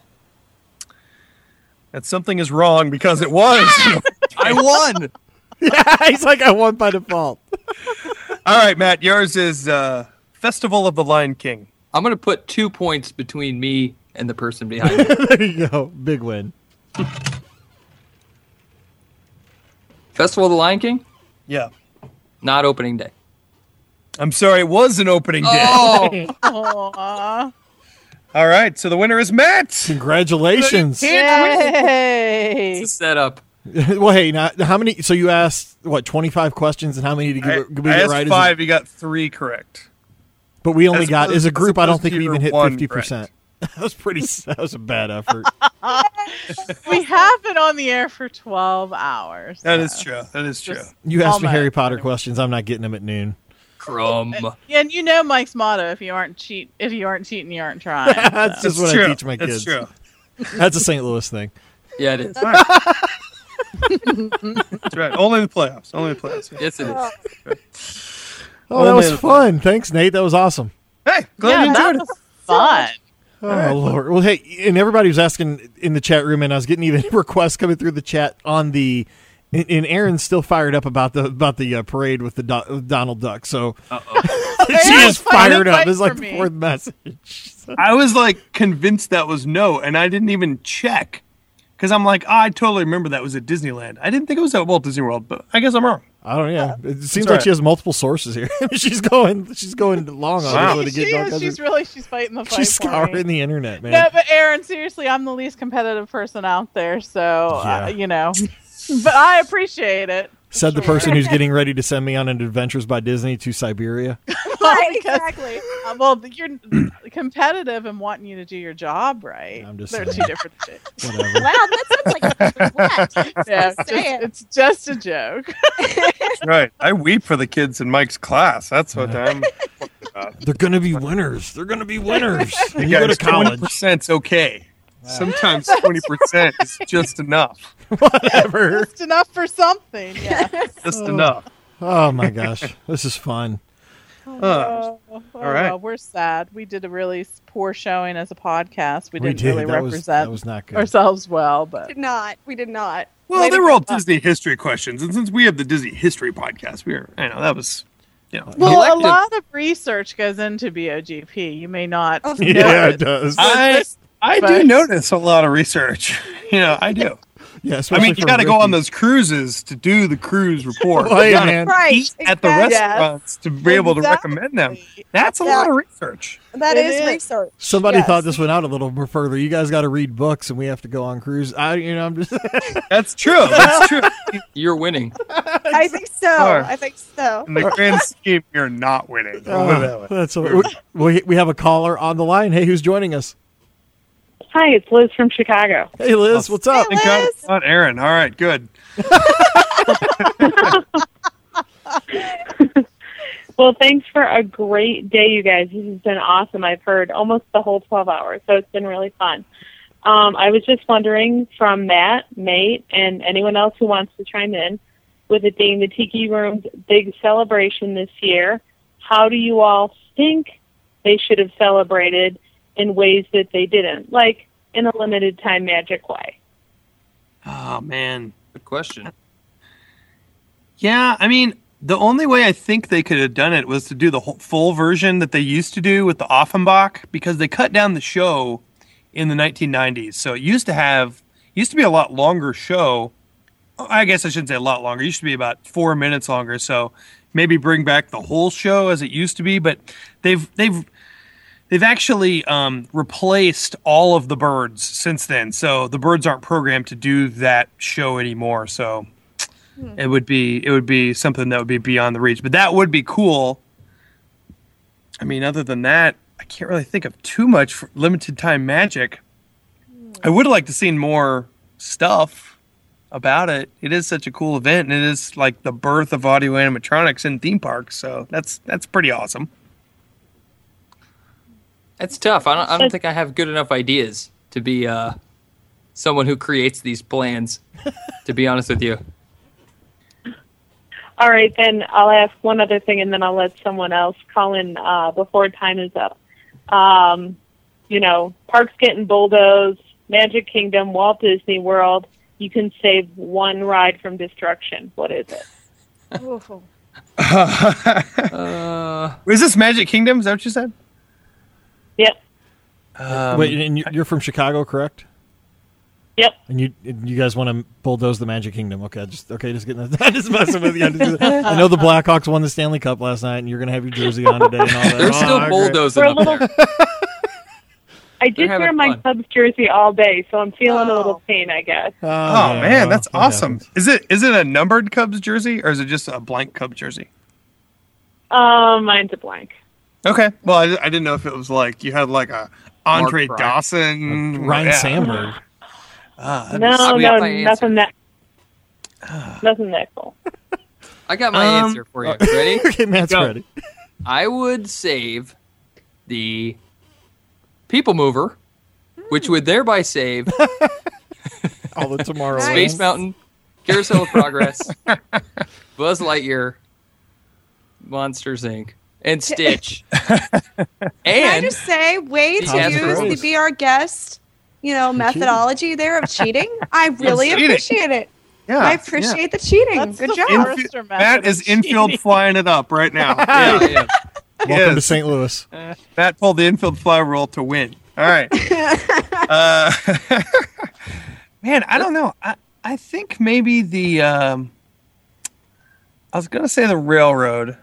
That something is wrong because it was. I won. Yeah, he's like, I won by default. All right, Matt, yours is Festival of the Lion King. I'm gonna put 2 points between me and the person behind me. There you go. Big win. Festival of the Lion King. Yeah. Not opening day. I'm sorry, it was an opening day. Oh, Aw. All right, so the winner is Matt. Congratulations. Yay! it's a setup. Well, hey, now, how many? So you asked, 25 questions, and how many did we I get asked right? 5, you got 3 correct. But we only got, as a as group, I don't opposed think to we your even hit 1 50%. That was a bad effort. We have been on the air for 12 hours. That so is true. That is true. just- You asked me Almost. Harry Potter questions. I'm not getting them at noon. Crumb. And you know Mike's motto: if you aren't cheating, you aren't trying. That's So. just what true. I teach my kids. That's true. That's a St. Louis thing. Yeah, it is. That's right. Only the playoffs. Only the playoffs. Yes, it is. Oh, that Only was the fun. Thanks, Nate. That was awesome. Hey, glad Yeah, you that enjoyed it. was fun. Oh, Lord. Well, hey, and everybody was asking in the chat room, and I was getting even requests coming through the chat on the. And Aaron's still fired up about the parade with the Donald Duck. So she is fired up. It's like for the me. 4th message. I was like convinced that was no, and I didn't even check because I'm like, I totally remember that was at Disneyland. I didn't think it was at Walt Disney World, but I guess I'm wrong. I don't know. It seems all like right. she has multiple sources here. she's going long on Wow. this. To get She all is. kinds She's fighting the fight. she's for me. scouring the internet, man. No, but Aaron, seriously, I'm the least competitive person out there, so Yeah. But I appreciate it. Said the person who's getting ready to send me on an Adventures by Disney to Siberia. Right, Because- exactly. Well, you're competitive and wanting you to do your job right. I'm just They're saying. two different things. Whatever. Wow, that sounds like a what? Yeah, Saying. it's just a joke. That's right. I weep for the kids in Mike's class. That's what I'm talking about. They're going to be winners. They're going to be winners. When you Guys, go to college. 20%'s okay. Sometimes 20% is just enough. Whatever. Just enough for something. Yeah. Just enough. Oh, my gosh. This is fun. All right. Well, we're sad. We did a really poor showing as a podcast. We We didn't did. really That was represent not good. ourselves well, but Did not. We did not. Well, Way they to were go. all Disney history questions, and since we have the Disney history podcast, that was, well, Collective. a lot of research goes into BOGP. You may not. Oh, know Yeah, it. it does. I do But- notice a lot of research. I do. Yeah, I especially mean, you for got to go Ricky. on those cruises to do the cruise report. Well, hey, You gotta man. Right. eat at the exactly. restaurants to be able to recommend them. Exactly. That's a Yeah. lot of research. That It is is. research. Somebody Yes. thought this went out a little more further. You guys got to read books, and we have to go on cruise. I'm just. That's true. That's true. You're winning. I think so. Sure. I think so. In the grand scheme, you're not winning. That's we have a caller on the line. Hey, who's joining us? Hi, it's Liz from Chicago. Hey, Liz, what's up? Hey, Thank God Liz. it's not Aaron. All right, good. Well, thanks for a great day, you guys. This has been awesome. I've heard almost the whole 12 hours, so it's been really fun. I was just wondering from Matt, Nate, and anyone else who wants to chime in, with it being the Tiki Room's big celebration this year, how do you all think they should have celebrated in ways that they didn't, like in a limited time magic way? Oh, man. Good question. Yeah, I mean, the only way I think they could have done it was to do the whole full version that they used to do with the Offenbach, because they cut down the show in the 1990s. So it used to be a lot longer show. I guess I shouldn't say a lot longer. It used to be about 4 minutes longer. So maybe bring back the whole show as it used to be. But they've actually replaced all of the birds since then. So the birds aren't programmed to do that show anymore. So it would be something that would be beyond the reach. But that would be cool. I mean, other than that, I can't really think of too much for limited time magic. I would like to see more stuff about it. It is such a cool event, and it is like the birth of audio animatronics in theme parks. So that's pretty awesome. It's tough. I don't think I have good enough ideas to be someone who creates these plans, to be honest with you. All right, then I'll ask one other thing, and then I'll let someone else call in before time is up. Parks getting bulldozed, Magic Kingdom, Walt Disney World. You can save one ride from destruction. What is it? Is this Magic Kingdom? Is that what you said? Yep. Wait, and you're from Chicago, correct? Yep. And you guys want to bulldoze the Magic Kingdom? Okay, just getting that. I'm just messing with you. I know the Blackhawks won the Stanley Cup last night, and you're gonna have your jersey on today and all that. They're still bulldozing up there. I did wear my Cubs jersey all day, so I'm feeling a little pain, I guess. Oh man, that's awesome. Is it a numbered Cubs jersey or is it just a blank Cubs jersey? Mine's a blank. Okay. Well, I didn't know if it was like you had like a Andre Dawson, Ryan Sandberg. No, nothing that cool. I got my answer for you. Ready? Okay, Matt's ready. I would save the People Mover, which would thereby save all the Tomorrow Space Mountain, Carousel of Progress, Buzz Lightyear, Monsters Inc., and Stitch. Can I just say, way to use the Be Our Guest, methodology there of cheating. I really appreciate it. Yeah, I appreciate the cheating. That's Good the job. Forrester method Matt of is cheating. infield flying it up right now. Yeah. Welcome to St. Louis. Matt pulled the infield fly rule to win. All right. Man, I don't know. I think maybe the I was gonna say the railroad,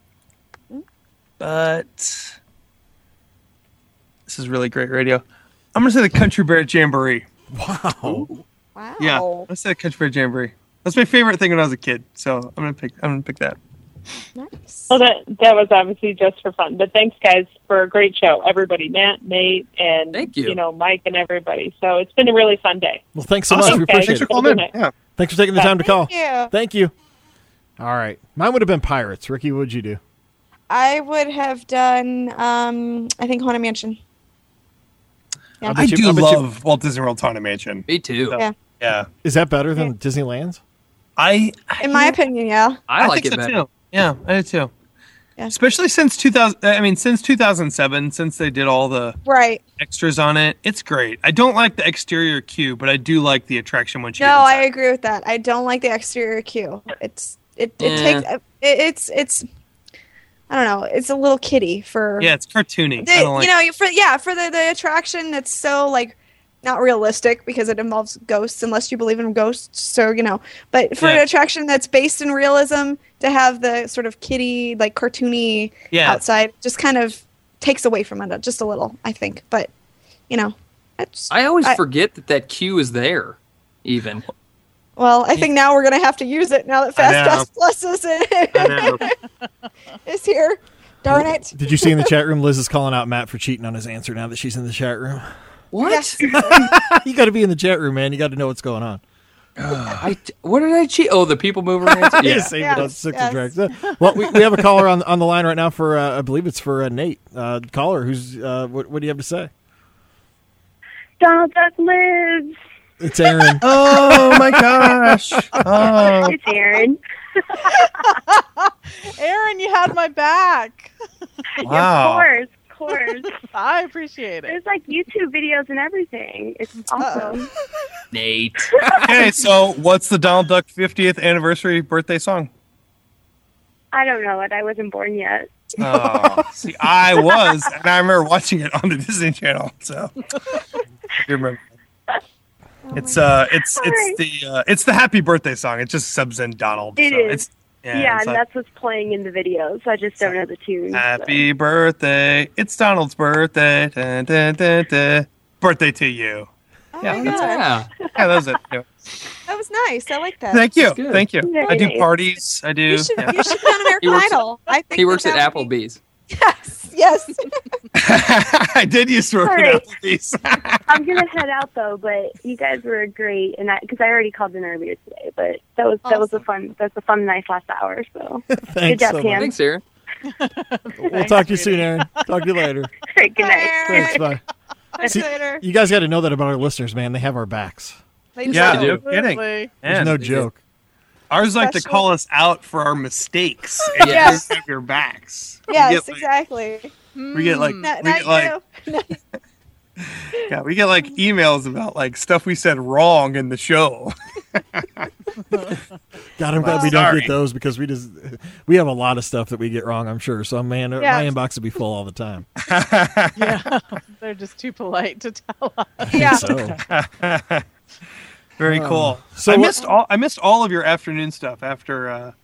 but this is really great radio. I'm gonna say the Country Bear Jamboree. Wow. Wow. Yeah, let's say the Country Bear Jamboree. That's my favorite thing when I was a kid. So I'm gonna pick that. Nice. Well, that was obviously just for fun. But thanks, guys, for a great show. Everybody, Matt, Nate, and Thank you. Mike and everybody. So it's been a really fun day. Well, thanks so much. We Okay. appreciate Thanks for it. calling in. Yeah. Thanks for taking the time to call. Thank you. Thank you. All right. Mine would have been Pirates. Ricky, what would you do? I would have done, I think, Haunted Mansion. Yeah. I do love Walt Disney World Haunted Mansion. Me too. Yeah. Yeah. Is that better than Disneyland's? In my opinion, yeah. I like think it so better. too. Yeah, I do too. Yeah. Especially since 2007, since they did all the Right. extras on it, it's great. I don't like the exterior queue, but I do like the attraction once you No, get I inside. agree with that. I don't like the exterior queue. It's I don't know. It's a little kiddie for Yeah, it's cartoony. I don't like for the attraction that's so like not realistic because it involves ghosts unless you believe in ghosts. So but for an attraction that's based in realism to have the sort of kiddie like cartoony outside just kind of takes away from it just a little, I think. But I always forget that queue is there. Even. Well, I think now we're gonna have to use it now that Fast Pass Plus is here. Darn it! Did you see in the chat room Liz is calling out Matt for cheating on his answer now that she's in the chat room? What? Yes. You got to be in the chat room, man. You got to know what's going on. What did I cheat? Oh, the People Mover answer? Yeah, Yeah. save it on Six of Tracks. Well, we have a caller on the line right now for I believe it's for Nate. Caller, who's what do you have to say? Donald Duck lives. It's Aaron. Oh my gosh! Oh, It's Aaron. Aaron, you had my back. wow! Of course. I appreciate it. There's like YouTube videos and everything. It's awesome. Nate. Okay, so what's the Donald Duck 50th anniversary birthday song? I don't know it. I wasn't born yet. Oh, see, I was, and I remember watching it on the Disney Channel. So I do remember. It's the happy birthday song. It just subs in Donald. It so is. It's, Yeah, it's and like, that's what's playing in the videos. I just don't know the tune. happy birthday! It's Donald's birthday. Dun, dun, dun, dun. Birthday to you. my Yeah, gosh. Yeah. Yeah, that was it. Yeah. That was nice. I like that. Thank you, good. thank you. Very I do nice. parties. I do. You should yeah. be on American He works at- Idol. I think He works at that would be- Applebee's. Yes. I did used to work All at right. Applebee's. I'm gonna head out though, but you guys were great, and because I already called in earlier today, but that was a fun nice last hour. So Thanks good job, so much. Pam. Thanks, Aaron. We'll talk to you soon, Aaron. Talk to you later. Good night. Thanks. Bye. Talk See, later. you guys got to know that about our listeners, man. They have our backs. They Yeah, do. no kidding. Absolutely. There's Man, no joke. ours like to Especially- call us out for our mistakes and Yes. have your backs. Yes, we exactly. get like Not we get like you. yeah, we get like emails about like stuff we said wrong in the show. God, I'm glad we don't Sorry. get those because we have a lot of stuff that we get wrong, I'm sure. So, man, my inbox will be full all the time. Yeah, they're just too polite to tell us. I Yeah. think so. Very cool. So I missed all of your afternoon stuff after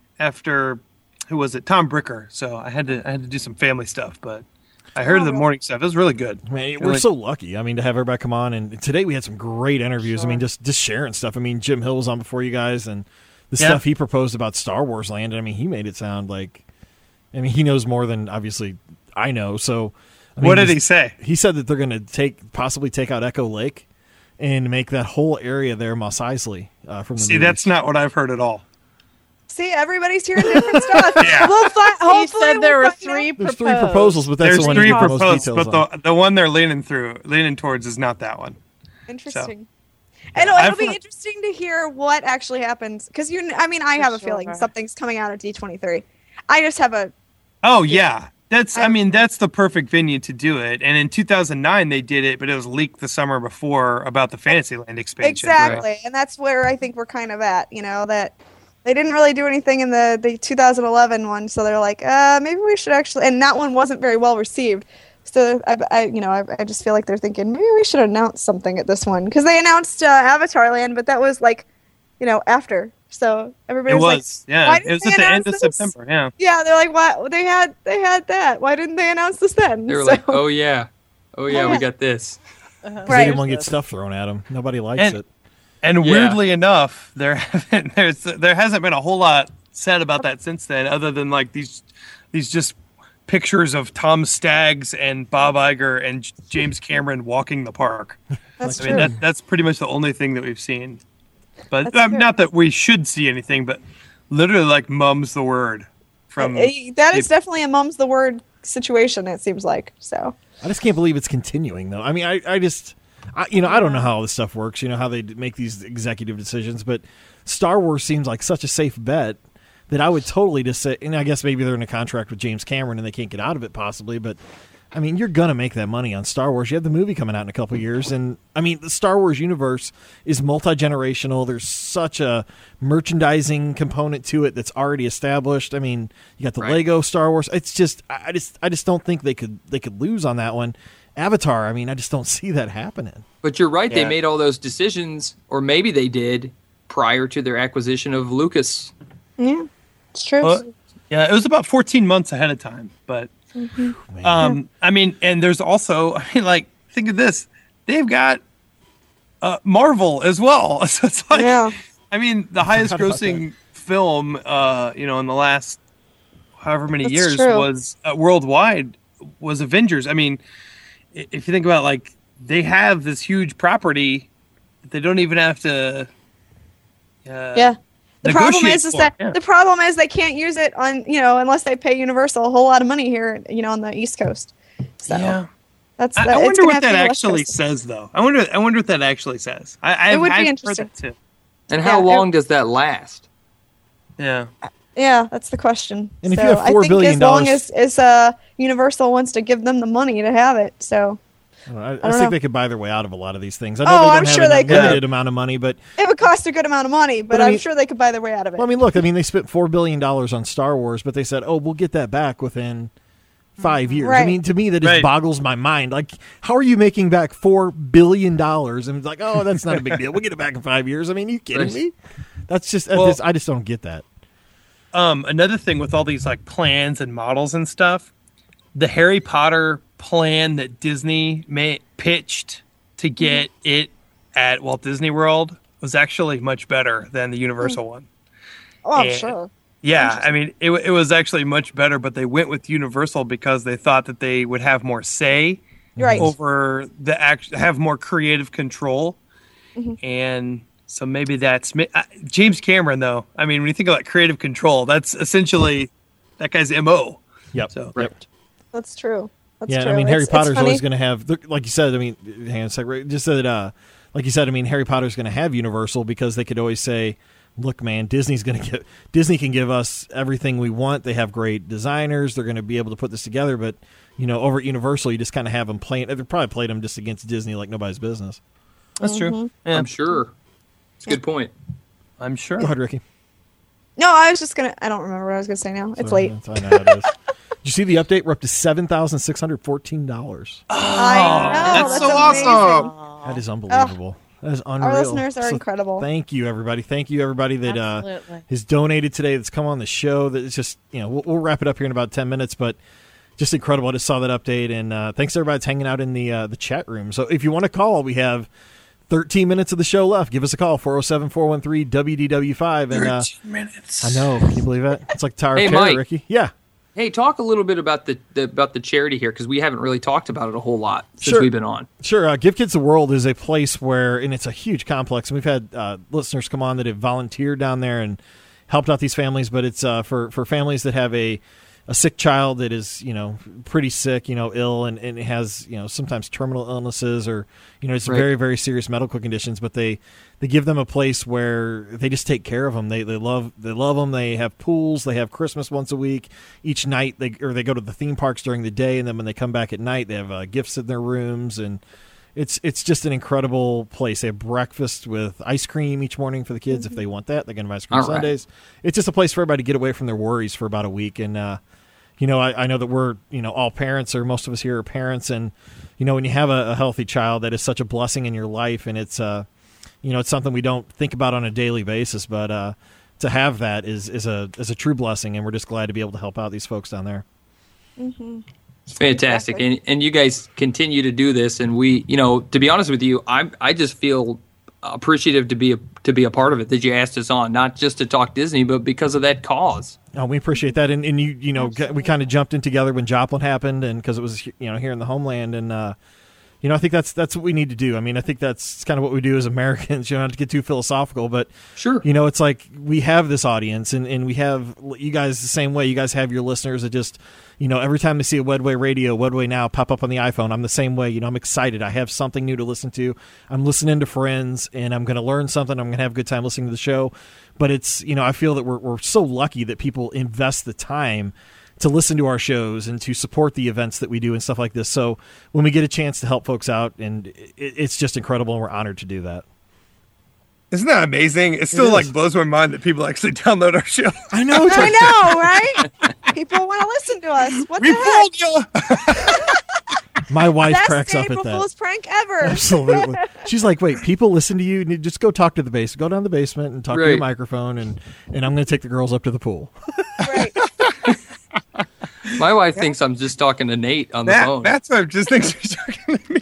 who was it? Tom Bricker. So I had to do some family stuff, but I heard the morning stuff. It was really good. Man, we're so lucky. I mean, to have everybody come on, and today we had some great interviews. I mean, just sharing stuff. I mean, Jim Hill was on before you guys, and the stuff he proposed about Star Wars Land. I mean, he made it sound like, I mean, he knows more than obviously I know. So, I mean, what did he say? He said that they're going to possibly take out Echo Lake and make that whole area there Mos Eisley from the See, movies. that's not what I've heard at all. See, everybody's hearing different stuff. Yeah. We'll He said there were three There's proposed. 3 proposals, but that's There's the one 3 he put most proposed, details but on. the one they're leaning towards is not that one. Interesting. So, And yeah, it'll be interesting to hear what actually happens because I have a feeling something's coming out of D23. I just have a. Oh yeah, that's the perfect venue to do it. And in 2009 they did it, but it was leaked the summer before about the Fantasyland expansion. Exactly, right? and that's where I think we're kind of at. You know that they didn't really do anything in the 2011 one, so they're like, maybe we should actually. And that one wasn't very well received. So I just feel like they're thinking maybe we should announce something at this one because they announced Avatar Land, but that was like, after. So everybody It was like, was, yeah. why It didn't was they at the end of announce this? September, yeah. Yeah, they're like, what? They had that. Why didn't they announce this then? They were So- like, oh yeah, we got this. 'Cause they Right. didn't want to get stuff thrown at them. Nobody likes it. And Yeah. weirdly enough, there hasn't been a whole lot said about that since then, other than like these just pictures of Tom Staggs and Bob Iger and James Cameron walking the park. That's I mean, that's pretty much the only thing that we've seen. But That's true. not that we should see anything, but literally like mum's the word from. That is definitely a mum's the word situation. It seems like so. I just can't believe it's continuing, though. I mean, I don't know how all this stuff works. You know how they make these executive decisions, but Star Wars seems like such a safe bet that I would totally just say. And I guess maybe they're in a contract with James Cameron and they can't get out of it, possibly. But I mean, you're gonna make that money on Star Wars. You have the movie coming out in a couple of years, and I mean, the Star Wars universe is multi-generational. There's such a merchandising component to it that's already established. I mean, you got the Lego Star Wars. It's just, I just don't think they could lose on that one. Avatar, I mean, I just don't see that happening. But you're right; Yeah. they made all those decisions, or maybe they did prior to their acquisition of Lucas. Yeah, it's true. Well, yeah, it was about 14 months ahead of time, but. I mean, and there's also, like, think of this. They've got Marvel as well. So it's like, I mean, the highest grossing film, in the last however many years was worldwide was Avengers. I mean, if you think about, like, they have this huge property that they don't even have to. The problem the problem is they can't use it on unless they pay Universal a whole lot of money here on the East Coast. So that's I wonder what that actually says, though. I wonder what that actually says. It would be interesting. Too. And how long does that last? Yeah. Yeah, that's the question. And if you have $4 billion, as long as Universal wants to give them the money to have it, so. I think they could buy their way out of a lot of these things. I know I'm sure they have a limited amount of money, but it would cost a good amount of money. But I'm sure they could buy their way out of it. Well, I mean, look, they spent $4 billion on Star Wars, but they said, "Oh, we'll get that back within 5 years." Right. I mean, to me, that just boggles my mind. Like, how are you making back $4 billion? And it's like, oh, that's not a big deal. We'll get it back in 5 years. I mean, are you kidding me? That's just, I just don't get that. Another thing with all these like plans and models and stuff, the Harry Potter plan that Disney pitched to get it at Walt Disney World was actually much better than the Universal one. Oh, I'm sure. Yeah, I mean, it was actually much better, but they went with Universal because they thought that they would have more say over have more creative control. And so maybe that's James Cameron, though. I mean, when you think about creative control, that's essentially that guy's MO. Yep. So, That's true. That's true. I mean, Harry Potter's always going to have, like you said, I mean, hang on a second, just that, like you said, I mean, Harry Potter's going to have Universal because they could always say, look, man, Disney can give us everything we want. They have great designers. They're going to be able to put this together. But, over at Universal, you just kind of have them playing. They probably played them just against Disney like nobody's business. That's true. Yeah. I'm sure. It's a good point. I'm sure. Go ahead, Ricky. No, I was just going to, I don't remember what I was going to say now. It's late. I know it is. Did you see the update? We're up to $7,614. I know. That's so awesome. That is unbelievable. That is unreal. Our listeners are incredible. Thank you, everybody. Thank you, everybody that Absolutely. has donated today, that's come on the show. That is just, we'll wrap it up here in about 10 minutes, but just incredible. I just saw that update, and thanks to everybody that's hanging out in the chat room. So if you want to call, we have 13 minutes of the show left. Give us a call, 407-413-WDW5. And 13 minutes. I know. Can you believe it? It's like Tower Hey, of Terror, Mike. Ricky. Yeah. Hey, talk a little bit about the charity here, because we haven't really talked about it a whole lot since Sure. we've been on. Sure. Give Kids the World is a place where, and it's a huge complex, and we've had listeners come on that have volunteered down there and helped out these families, but it's for families that have a sick child that is, pretty sick, ill, and it has, sometimes terminal illnesses or, it's Right. very, very serious medical conditions, but they give them a place where they just take care of them. They love them. They have pools. They have Christmas once a week. Each night they go to the theme parks during the day, and then when they come back at night, they have gifts in their rooms, and it's just an incredible place. They have breakfast with ice cream each morning for the kids if they want that. They can have ice cream All right. Sundays. It's just a place for everybody to get away from their worries for about a week. And I know that we're all parents, or most of us here are parents, and when you have a healthy child, that is such a blessing in your life, and it's it's something we don't think about on a daily basis, but to have that is a true blessing, and we're just glad to be able to help out these folks down there. Mm-hmm. Fantastic. Exactly. And you guys continue to do this, and we, to be honest with you, I just feel appreciative to be a part of it, that you asked us on, not just to talk Disney, but because of that cause. Oh, we appreciate that, and we kind of jumped in together when Joplin happened, and because it was here in the homeland, and I think that's what we need to do. I mean, I think that's kind of what we do as Americans. Not to get too philosophical, but Sure. it's like we have this audience, and we have you guys the same way. You guys have your listeners that just every time they see a Wedway Radio, Wedway Now pop up on the iPhone, I'm the same way. I'm excited. I have something new to listen to. I'm listening to friends, and I'm going to learn something. I'm going to have a good time listening to the show. But it's I feel that we're so lucky that people invest the time to listen to our shows and to support the events that we do and stuff like this. So when we get a chance to help folks out, and it's just incredible, and we're honored to do that. Isn't that amazing? It still blows my mind that people actually download our show. I know. I know, right? People want to listen to us. What We the heck? fooled you. My wife Best cracks up April at that. Fool's prank ever. Absolutely. She's like, wait, people listen to you? Just go talk to the basement. Go down the basement and talk to the Right. microphone, and I'm going to take the girls up to the pool. Right. My wife thinks I'm just talking to Nate on the phone. That's what I'm just thinking. She's talking to me.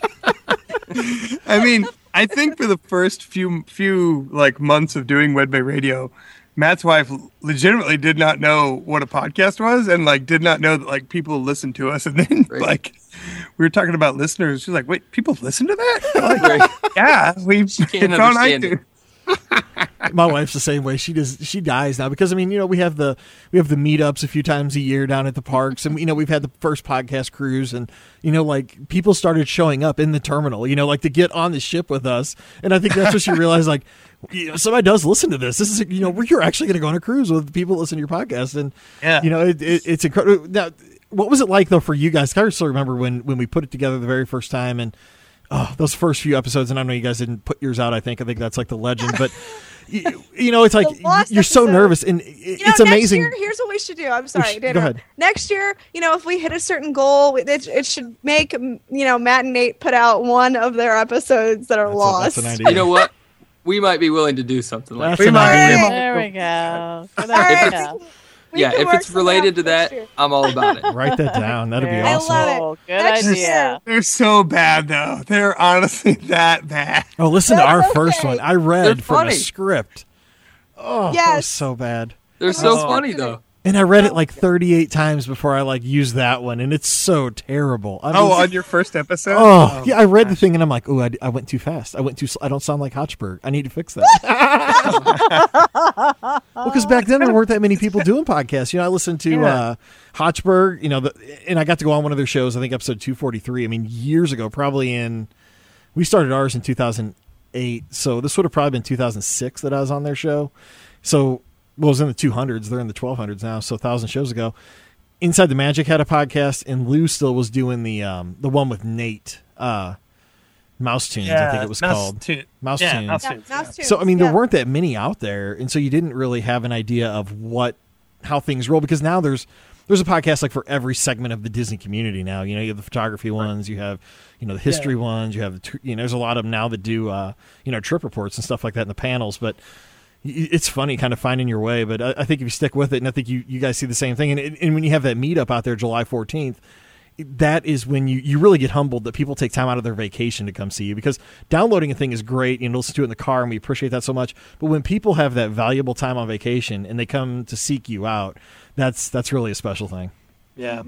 I mean, I think for the first few months of doing Wedway Radio, Matt's wife legitimately did not know what a podcast was, and did not know that people listened to us. And then Right. we were talking about listeners. She's like, "Wait, people listen to that?" Right. Yeah, can't it's on understand iTunes. it. My wife's the same way. She dies now because we have the meetups a few times a year down at the parks, and we've had the first podcast cruise, and people started showing up in the terminal, to get on the ship with us, and I think that's what she realized. Somebody does listen to this. This is you're actually going to go on a cruise with people that listen to your podcast, and Yeah. it's incredible. Now, what was it like though for you guys? I still remember when we put it together the very first time, and those first few episodes, and I know you guys didn't put yours out. I think that's like the legend, but it's like The lost you're so episode. nervous, and it's amazing. Next year, here's what we should do. I'm sorry, Go Dana. ahead. Next year, if we hit a certain goal, it should make Matt and Nate put out one of their episodes that are lost. That's an idea. You know what? We might be willing to do something like That's that. an might. idea. There we go. Good All right, idea. we Yeah, can if work it's related to something out that, next year. I'm all about it. Write that down. That'd be Very I awesome. love it. cool. Good Next idea. year. They're so bad, though. They're honestly that bad. Oh, listen to That's our okay. first one. I read They're from a funny. script. Oh, that was Yes. so bad. They're so Oh. funny, though. And I read it 38 times before I used that one, and it's so terrible. On your first episode? Oh, yeah, I read the thing, and I'm like, oh, I went too fast. I went too. I don't sound like Hotchberg. I need to fix that. Well, because back then there weren't that many people doing podcasts. I listened to Hotchberg. And I got to go on one of their shows. I think episode 243. I mean, years ago, we started ours in 2008, so this would have probably been 2006 that I was on their show. So. Well, it was in the 200s. They're in the 1200s now, so 1,000 shows ago. Inside the Magic had a podcast, and Lou still was doing the one with Nate, Mouse Tunes, I think it was called. Mouse Tunes. Mouse Yeah, Tunes. Mouse Tunes, So, I mean, there yeah. weren't that many out there, and so you didn't really have an idea of how things roll, because now there's there's a podcast like for every segment of the Disney community now. You know, you have the photography ones, you have, you know, the history ones, you have, there's a lot of them now that do, trip reports and stuff like that in the panels. But it's funny kind of finding your way. But I think if you stick with it, and I think you guys see the same thing. And when you have that meetup out there July 14th, that is when you really get humbled that people take time out of their vacation to come see you, because downloading a thing is great. You know, listen to it in the car, and we appreciate that so much. But when people have that valuable time on vacation and they come to seek you out, that's really a special thing. Yeah,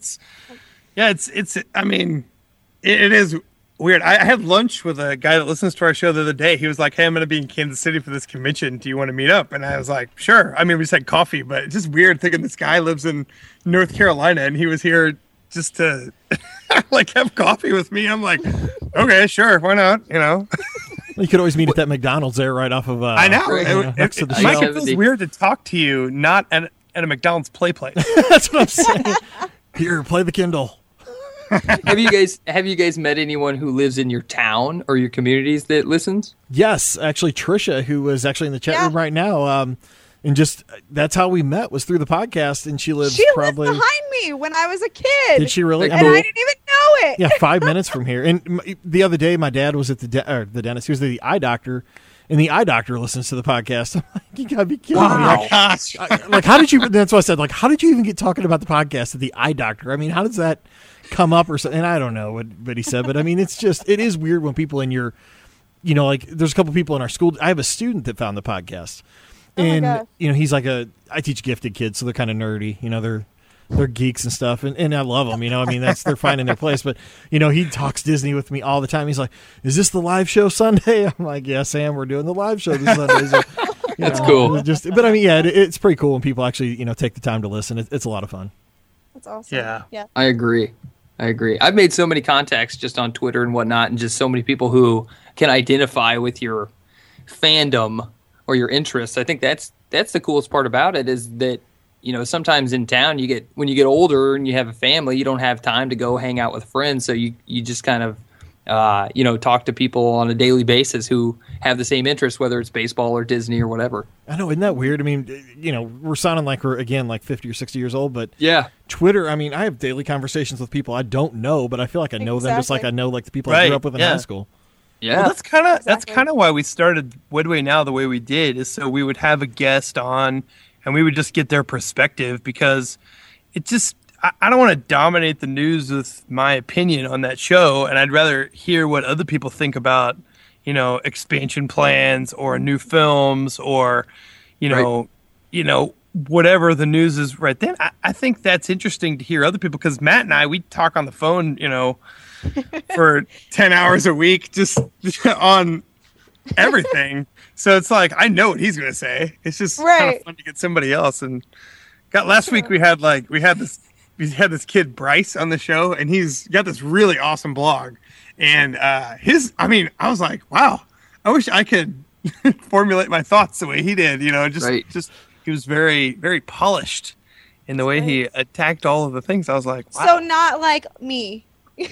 I mean, it is weird. I had lunch with a guy that listens to our show the other day. He was like, "Hey, I'm going to be in Kansas City for this convention. Do you want to meet up?" And I was like, "Sure." I mean, we just had coffee, but it's just weird thinking this guy lives in North Carolina and he was here just to like have coffee with me. I'm like, okay, sure, why not? You know, you could always meet at that McDonald's there right off of. I know. Next to the Mike, show. it feels weird to talk to you not at a McDonald's play place. That's what I'm saying. Here, play the Kindle. Have you guys met anyone who lives in your town or your communities that listens? Yes, actually, Trisha, who was actually in the chat room right now. And just that's how we met, was through the podcast, and she lives probably behind me when I was a kid. Did she really? And I didn't even know it. Yeah, 5 minutes from here. And the other day, my dad was at the dentist. He was the eye doctor, and the eye doctor listens to the podcast. I'm like, you gotta be kidding me! Like, Gosh. like, how did you? That's what I said. Like, how did you even get talking about the podcast to the eye doctor? I mean, how does that come up or something? And I don't know what he said, but I mean, it is weird when people in your, you know, like there's a couple people in our school. I have a student that found the podcast. And, you know, he's like I teach gifted kids, so they're kind of nerdy. You know, they're geeks and stuff. And I love them, you know. I mean, they're finding their place. But, you know, he talks Disney with me all the time. He's like, is this the live show Sunday? I'm like, yeah, Sam, we're doing the live show this Sunday. So, That's cool. But, I mean, yeah, it's pretty cool when people actually, you know, take the time to listen. It's a lot of fun. That's awesome. Yeah. I agree. I've made so many contacts just on Twitter and whatnot, and just so many people who can identify with your fandom or your interests. I think that's the coolest part about it, is that, you know, sometimes in town when you get older and you have a family, you don't have time to go hang out with friends. So you just kind of, talk to people on a daily basis who have the same interests, whether it's baseball or Disney or whatever. I know, isn't that weird? I mean, you know, we're sounding like we're, again, like 50 or 60 years old, but yeah, Twitter, I mean, I have daily conversations with people I don't know, but I feel like I know them just like I know like the people I grew up with in high school. Yeah, well, that's kind of why we started Wedway Now the way we did, is so we would have a guest on and we would just get their perspective, because it just, I don't want to dominate the news with my opinion on that show, and I'd rather hear what other people think about, you know, expansion plans or new films or, you know, whatever the news is right then. I think that's interesting to hear other people, because Matt and I, we talk on the phone, you know, for 10 hours a week just on everything. So it's like, I know what he's going to say. It's just kind of fun to get somebody else. And last week we had this kid Bryce on the show, and he's got this really awesome blog. And I was like, wow, I wish I could formulate my thoughts the way he did, you know, just he was very, very polished in the way he attacked all of the things. I was like, wow. So not like me.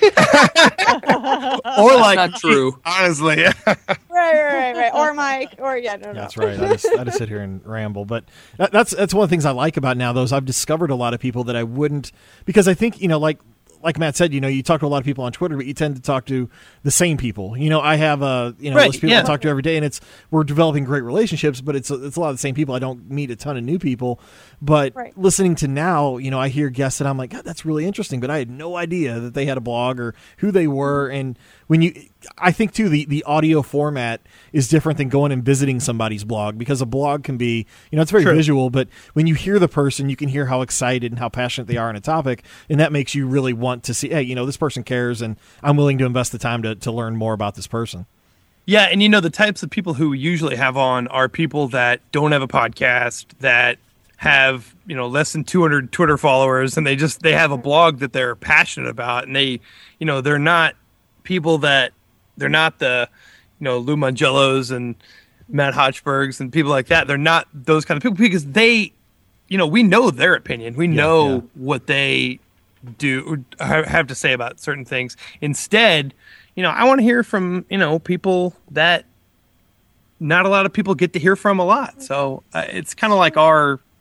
Or like, not true, honestly. right. Or Mike. Or no. That's right. I just sit here and ramble, but that's one of the things I like about now. Though, is I've discovered a lot of people that I wouldn't, because I think, you know, like Matt said, you know, you talk to a lot of people on Twitter, but you tend to talk to the same people. You know, I have a list of people I talk to every day, and we're developing great relationships, but it's a lot of the same people. I don't meet a ton of new people, but listening to now, you know, I hear guests and I'm like, God, that's really interesting, but I had no idea that they had a blog or who they were. And I think too, the audio format is different than going and visiting somebody's blog, because a blog can be, you know, it's very visual, but when you hear the person, you can hear how excited and how passionate they are on a topic, and that makes you really want to see, hey, you know, this person cares, and I'm willing to invest the time to learn more about this person. Yeah, and you know, the types of people who we usually have on are people that don't have a podcast, that have, you know, less than 200 Twitter followers, and they have a blog that they're passionate about, and they, you know, they're not people that, they're not the, you know, Lou Mangellos and Matt Hochbergs and people like that. They're not those kind of people, because they, you know, we know their opinion. We know what they do have to say about certain things. Instead, you know, I want to hear from, you know, people that not a lot of people get to hear from a lot. So it's kind of like our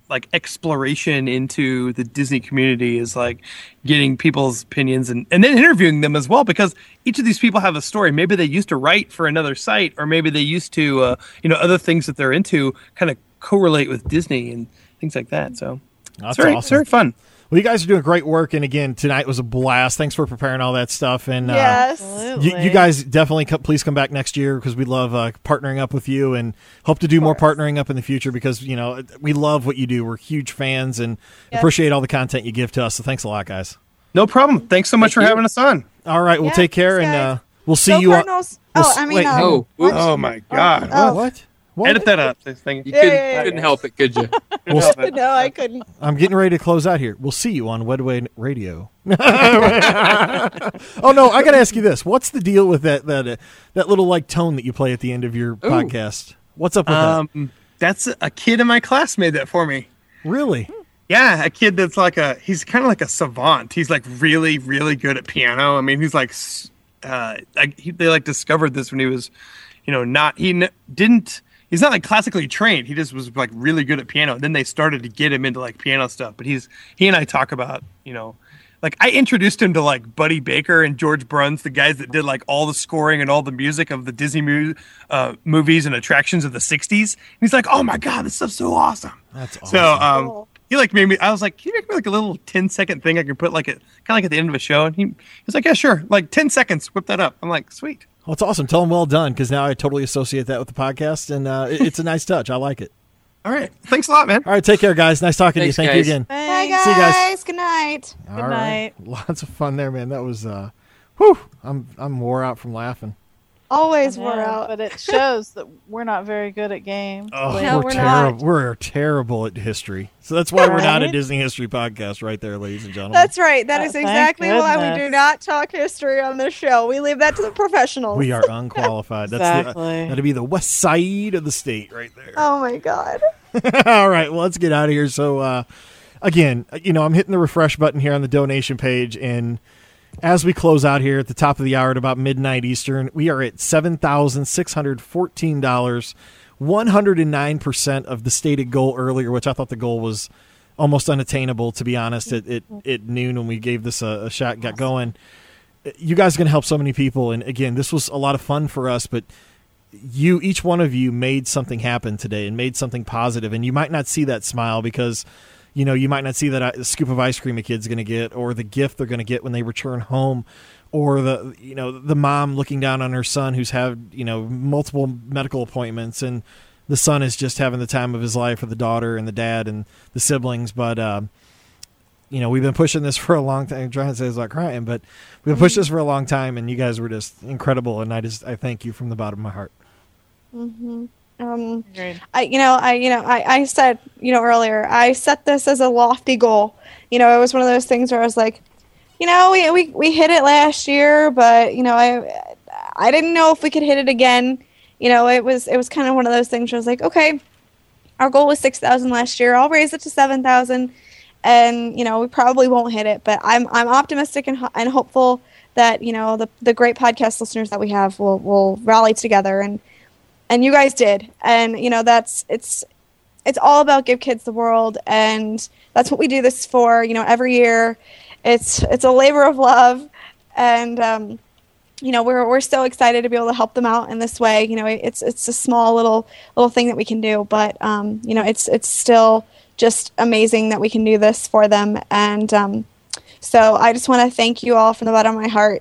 like exploration into the Disney community is like getting people's opinions and then interviewing them as well, because each of these people have a story. Maybe they used to write for another site, or maybe they used to, other things that they're into kind of correlate with Disney and things like that. So That's awesome. awesome. Very fun. Well, you guys are doing great work, and again, tonight was a blast. Thanks for preparing all that stuff. And Yes. you guys definitely please come back next year, because we love partnering up with you, and hope to do more partnering up in the future, because we love what you do. We're huge fans and appreciate all the content you give to us. So thanks a lot, guys. No problem. Thanks so much for having us on. All right, we'll take care, thanks, and guys. we'll see Go you. Cardinals. Oh my God! What? What? Edit that up. This thing. You couldn't help it, could you? No, I couldn't. I'm getting ready to close out here. We'll see you on Wedway Radio. Oh no, I got to ask you this: what's the deal with that little like tone that you play at the end of your podcast? What's up with that? That's a kid in my class made that for me. Really? Yeah, a kid that's he's kind of like a savant. He's like really, really good at piano. I mean, he's like, they discovered this when he was, he's not like classically trained. He just was like really good at piano. And then they started to get him into like piano stuff. But he and I talk about, like I introduced him to like Buddy Baker and George Bruns, the guys that did like all the scoring and all the music of the Disney movies and attractions of the 60s. And he's like, oh my God, this stuff's so awesome. That's awesome. So, he made me. I was like, "Can you make me like a little 10-second thing I can put kind of like at the end of a show?" And he was like, "Yeah, sure. Like 10 seconds. Whip that up." I'm like, "Sweet." Well, it's awesome. Tell him well done, because now I totally associate that with the podcast, and it's a nice touch. I like it. All right. Thanks a lot, man. All right, take care, guys. Nice talking to you. Thank you again. Bye, guys. See you guys. Good night. All Good right. night. Lots of fun there, man. That was whew. I'm wore out from laughing. Always I wore know, out. but it shows that we're not very good at games. Oh, No, we're we're terrible. not. We're terrible at history. So that's why we're not a Right? Disney history podcast, right there, ladies and gentlemen. That's right. That is Thank exactly why we goodness. do not talk history on this show. We leave that to the professionals. We are unqualified. Exactly. That'd be the west side of the state, right there. Oh my God. All right, well, let's get out of here. So, again, I'm hitting the refresh button here on the donation page, and as we close out here at the top of the hour at about midnight Eastern, we are at $7,614, 109% of the stated goal earlier, which I thought the goal was almost unattainable, to be honest, at noon when we gave this a shot and got going. You guys are going to help so many people, and again, this was a lot of fun for us, but each one of you made something happen today and made something positive, and you might not see that smile because you might not see that scoop of ice cream a kid's going to get, or the gift they're going to get when they return home, or the mom looking down on her son who's had multiple medical appointments, and the son is just having the time of his life, or the daughter and the dad and the siblings. But we've been pushing this for a long time. I'm trying to say it's not crying, but we've been pushing this for a long time, and you guys were just incredible, and I thank you from the bottom of my heart. Mm-hmm. Agreed. I said, earlier, I set this as a lofty goal. It was one of those things where I was like, we hit it last year, but I didn't know if we could hit it again. It was kind of one of those things where I was like, okay, our goal was 6,000 last year. I'll raise it to 7,000, and we probably won't hit it, but I'm optimistic and hopeful that the great podcast listeners that we have will rally together, and you guys did. And, it's all about Give Kids the World. And that's what we do this for, every year. It's a labor of love. And, we're so excited to be able to help them out in this way. It's a small little thing that we can do, but, it's still just amazing that we can do this for them. And, so I just want to thank you all from the bottom of my heart.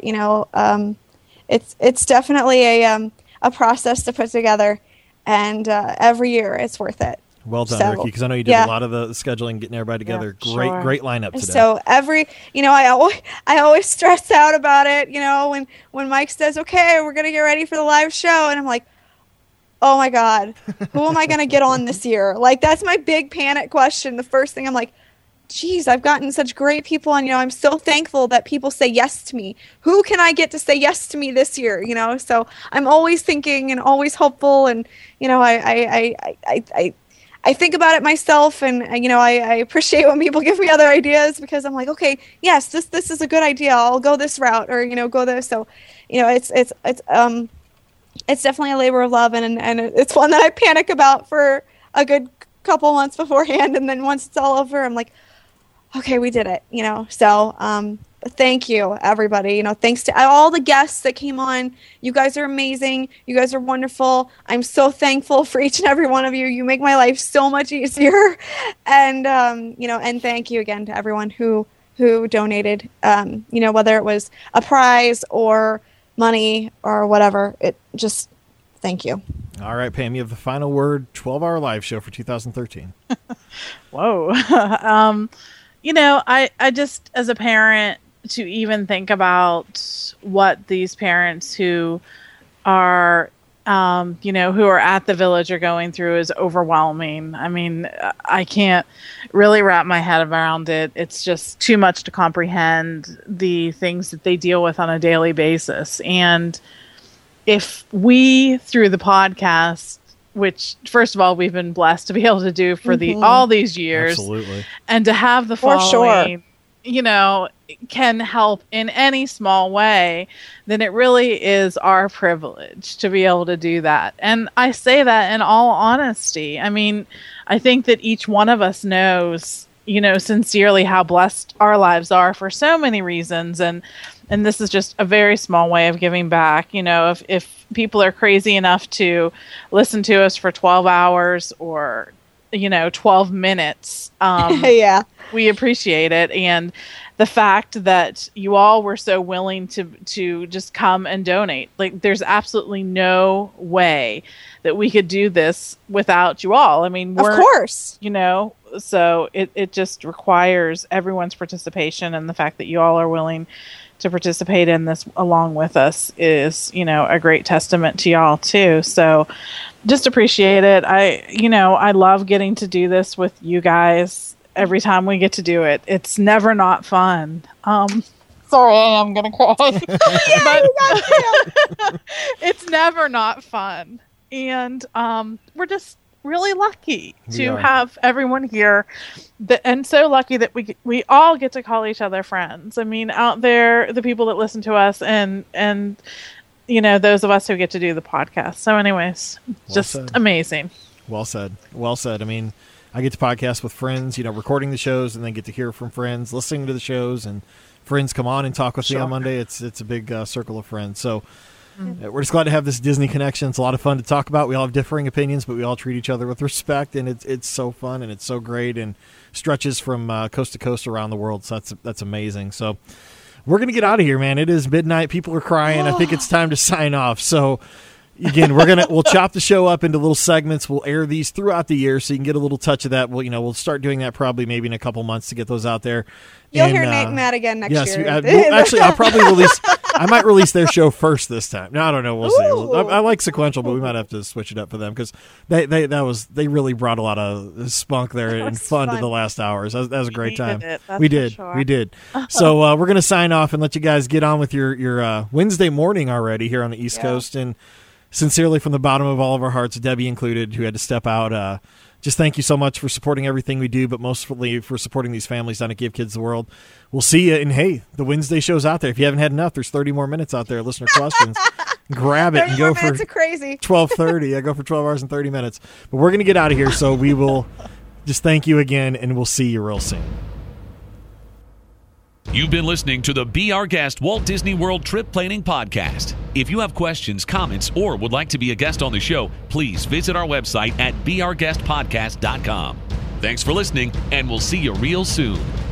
It's definitely a process to put together, and every year it's worth it. Well done, So, Ricky, because I know you did a lot of the scheduling, getting everybody together. Yeah, great, sure. great lineup today. So I always stress out about it, when Mike says, okay, we're going to get ready for the live show. And I'm like, oh my God, who am I going to get on this year? Like, that's my big panic question. The first thing I'm like, geez, I've gotten such great people on, I'm so thankful that people say yes to me. Who can I get to say yes to me this year? So I'm always thinking and always hopeful. And, I think about it myself, and I appreciate when people give me other ideas, because I'm like, okay, yes, this is a good idea. I'll go this route, or go this. So, it's definitely a labor of love, and it's one that I panic about for a good couple months beforehand, and then once it's all over, I'm like, okay, we did it, So thank you, everybody. Thanks to all the guests that came on. You guys are amazing. You guys are wonderful. I'm so thankful for each and every one of you. You make my life so much easier. And and thank you again to everyone who donated. Whether it was a prize or money or whatever. It just thank you. All right, Pam, you have the final word. 12-hour live show for 2013. Whoa. I just, as a parent, to even think about what these parents who are, who are at the Village are going through is overwhelming. I mean, I can't really wrap my head around it. It's just too much to comprehend, the things that they deal with on a daily basis. And if we, through the podcast, which, first of all, we've been blessed to be able to do for all these years. Absolutely. And to have the following, can help in any small way, then it really is our privilege to be able to do that. And I say that in all honesty. I mean, I think that each one of us knows, sincerely how blessed our lives are for so many reasons. And this is just a very small way of giving back. If people are crazy enough to listen to us for 12 hours or, 12 minutes, yeah, we appreciate it. And the fact that you all were so willing to just come and donate, like, there's absolutely no way that we could do this without you all. I mean, of course, so it just requires everyone's participation, and the fact that you all are willing to participate in this along with us is, a great testament to y'all too. So just appreciate it. I love getting to do this with you guys every time we get to do it. It's never not fun. Sorry, I'm going to cry. But it's never not fun. And we're just really lucky to have everyone here, and so lucky that we all get to call each other friends. I mean, out there, the people that listen to us and those of us who get to do the podcast. So anyways, just amazing. Well said. I mean, I get to podcast with friends, recording the shows, and then get to hear from friends, listening to the shows, and friends come on and talk with me on Monday. It's a big circle of friends. So we're just glad to have this Disney connection. It's a lot of fun to talk about. We all have differing opinions, but we all treat each other with respect, and it's so fun, and it's so great, and stretches from coast to coast around the world. So that's amazing. So we're going to get out of here, man. It is midnight. People are crying. I think it's time to sign off. So again, we'll chop the show up into little segments. We'll air these throughout the year, so you can get a little touch of that. We'll start doing that probably maybe in a couple months to get those out there. You'll hear Nate and Matt again next year. Actually, I'll probably I might release their show first this time. No, I don't know. We'll see. I like sequential, but we might have to switch it up for them because they really brought a lot of spunk there and fun to the last hours. That was a great time. We did. So we're gonna sign off and let you guys get on with your Wednesday morning already here on the East Coast. And sincerely, from the bottom of all of our hearts, Debbie included, who had to step out. Just thank you so much for supporting everything we do, but mostly for supporting these families down at Give Kids the World. We'll see you. And hey, the Wednesday show's out there. If you haven't had enough, there's 30 more minutes out there. Listener questions. Grab it and go for 12:30. I go for 12 hours and 30 minutes. But we're going to get out of here, so we will just thank you again, and we'll see you real soon. You've been listening to the Be Our Guest Walt Disney World Trip Planning Podcast. If you have questions, comments, or would like to be a guest on the show, please visit our website at beourguestpodcast.com. Thanks for listening, and we'll see you real soon.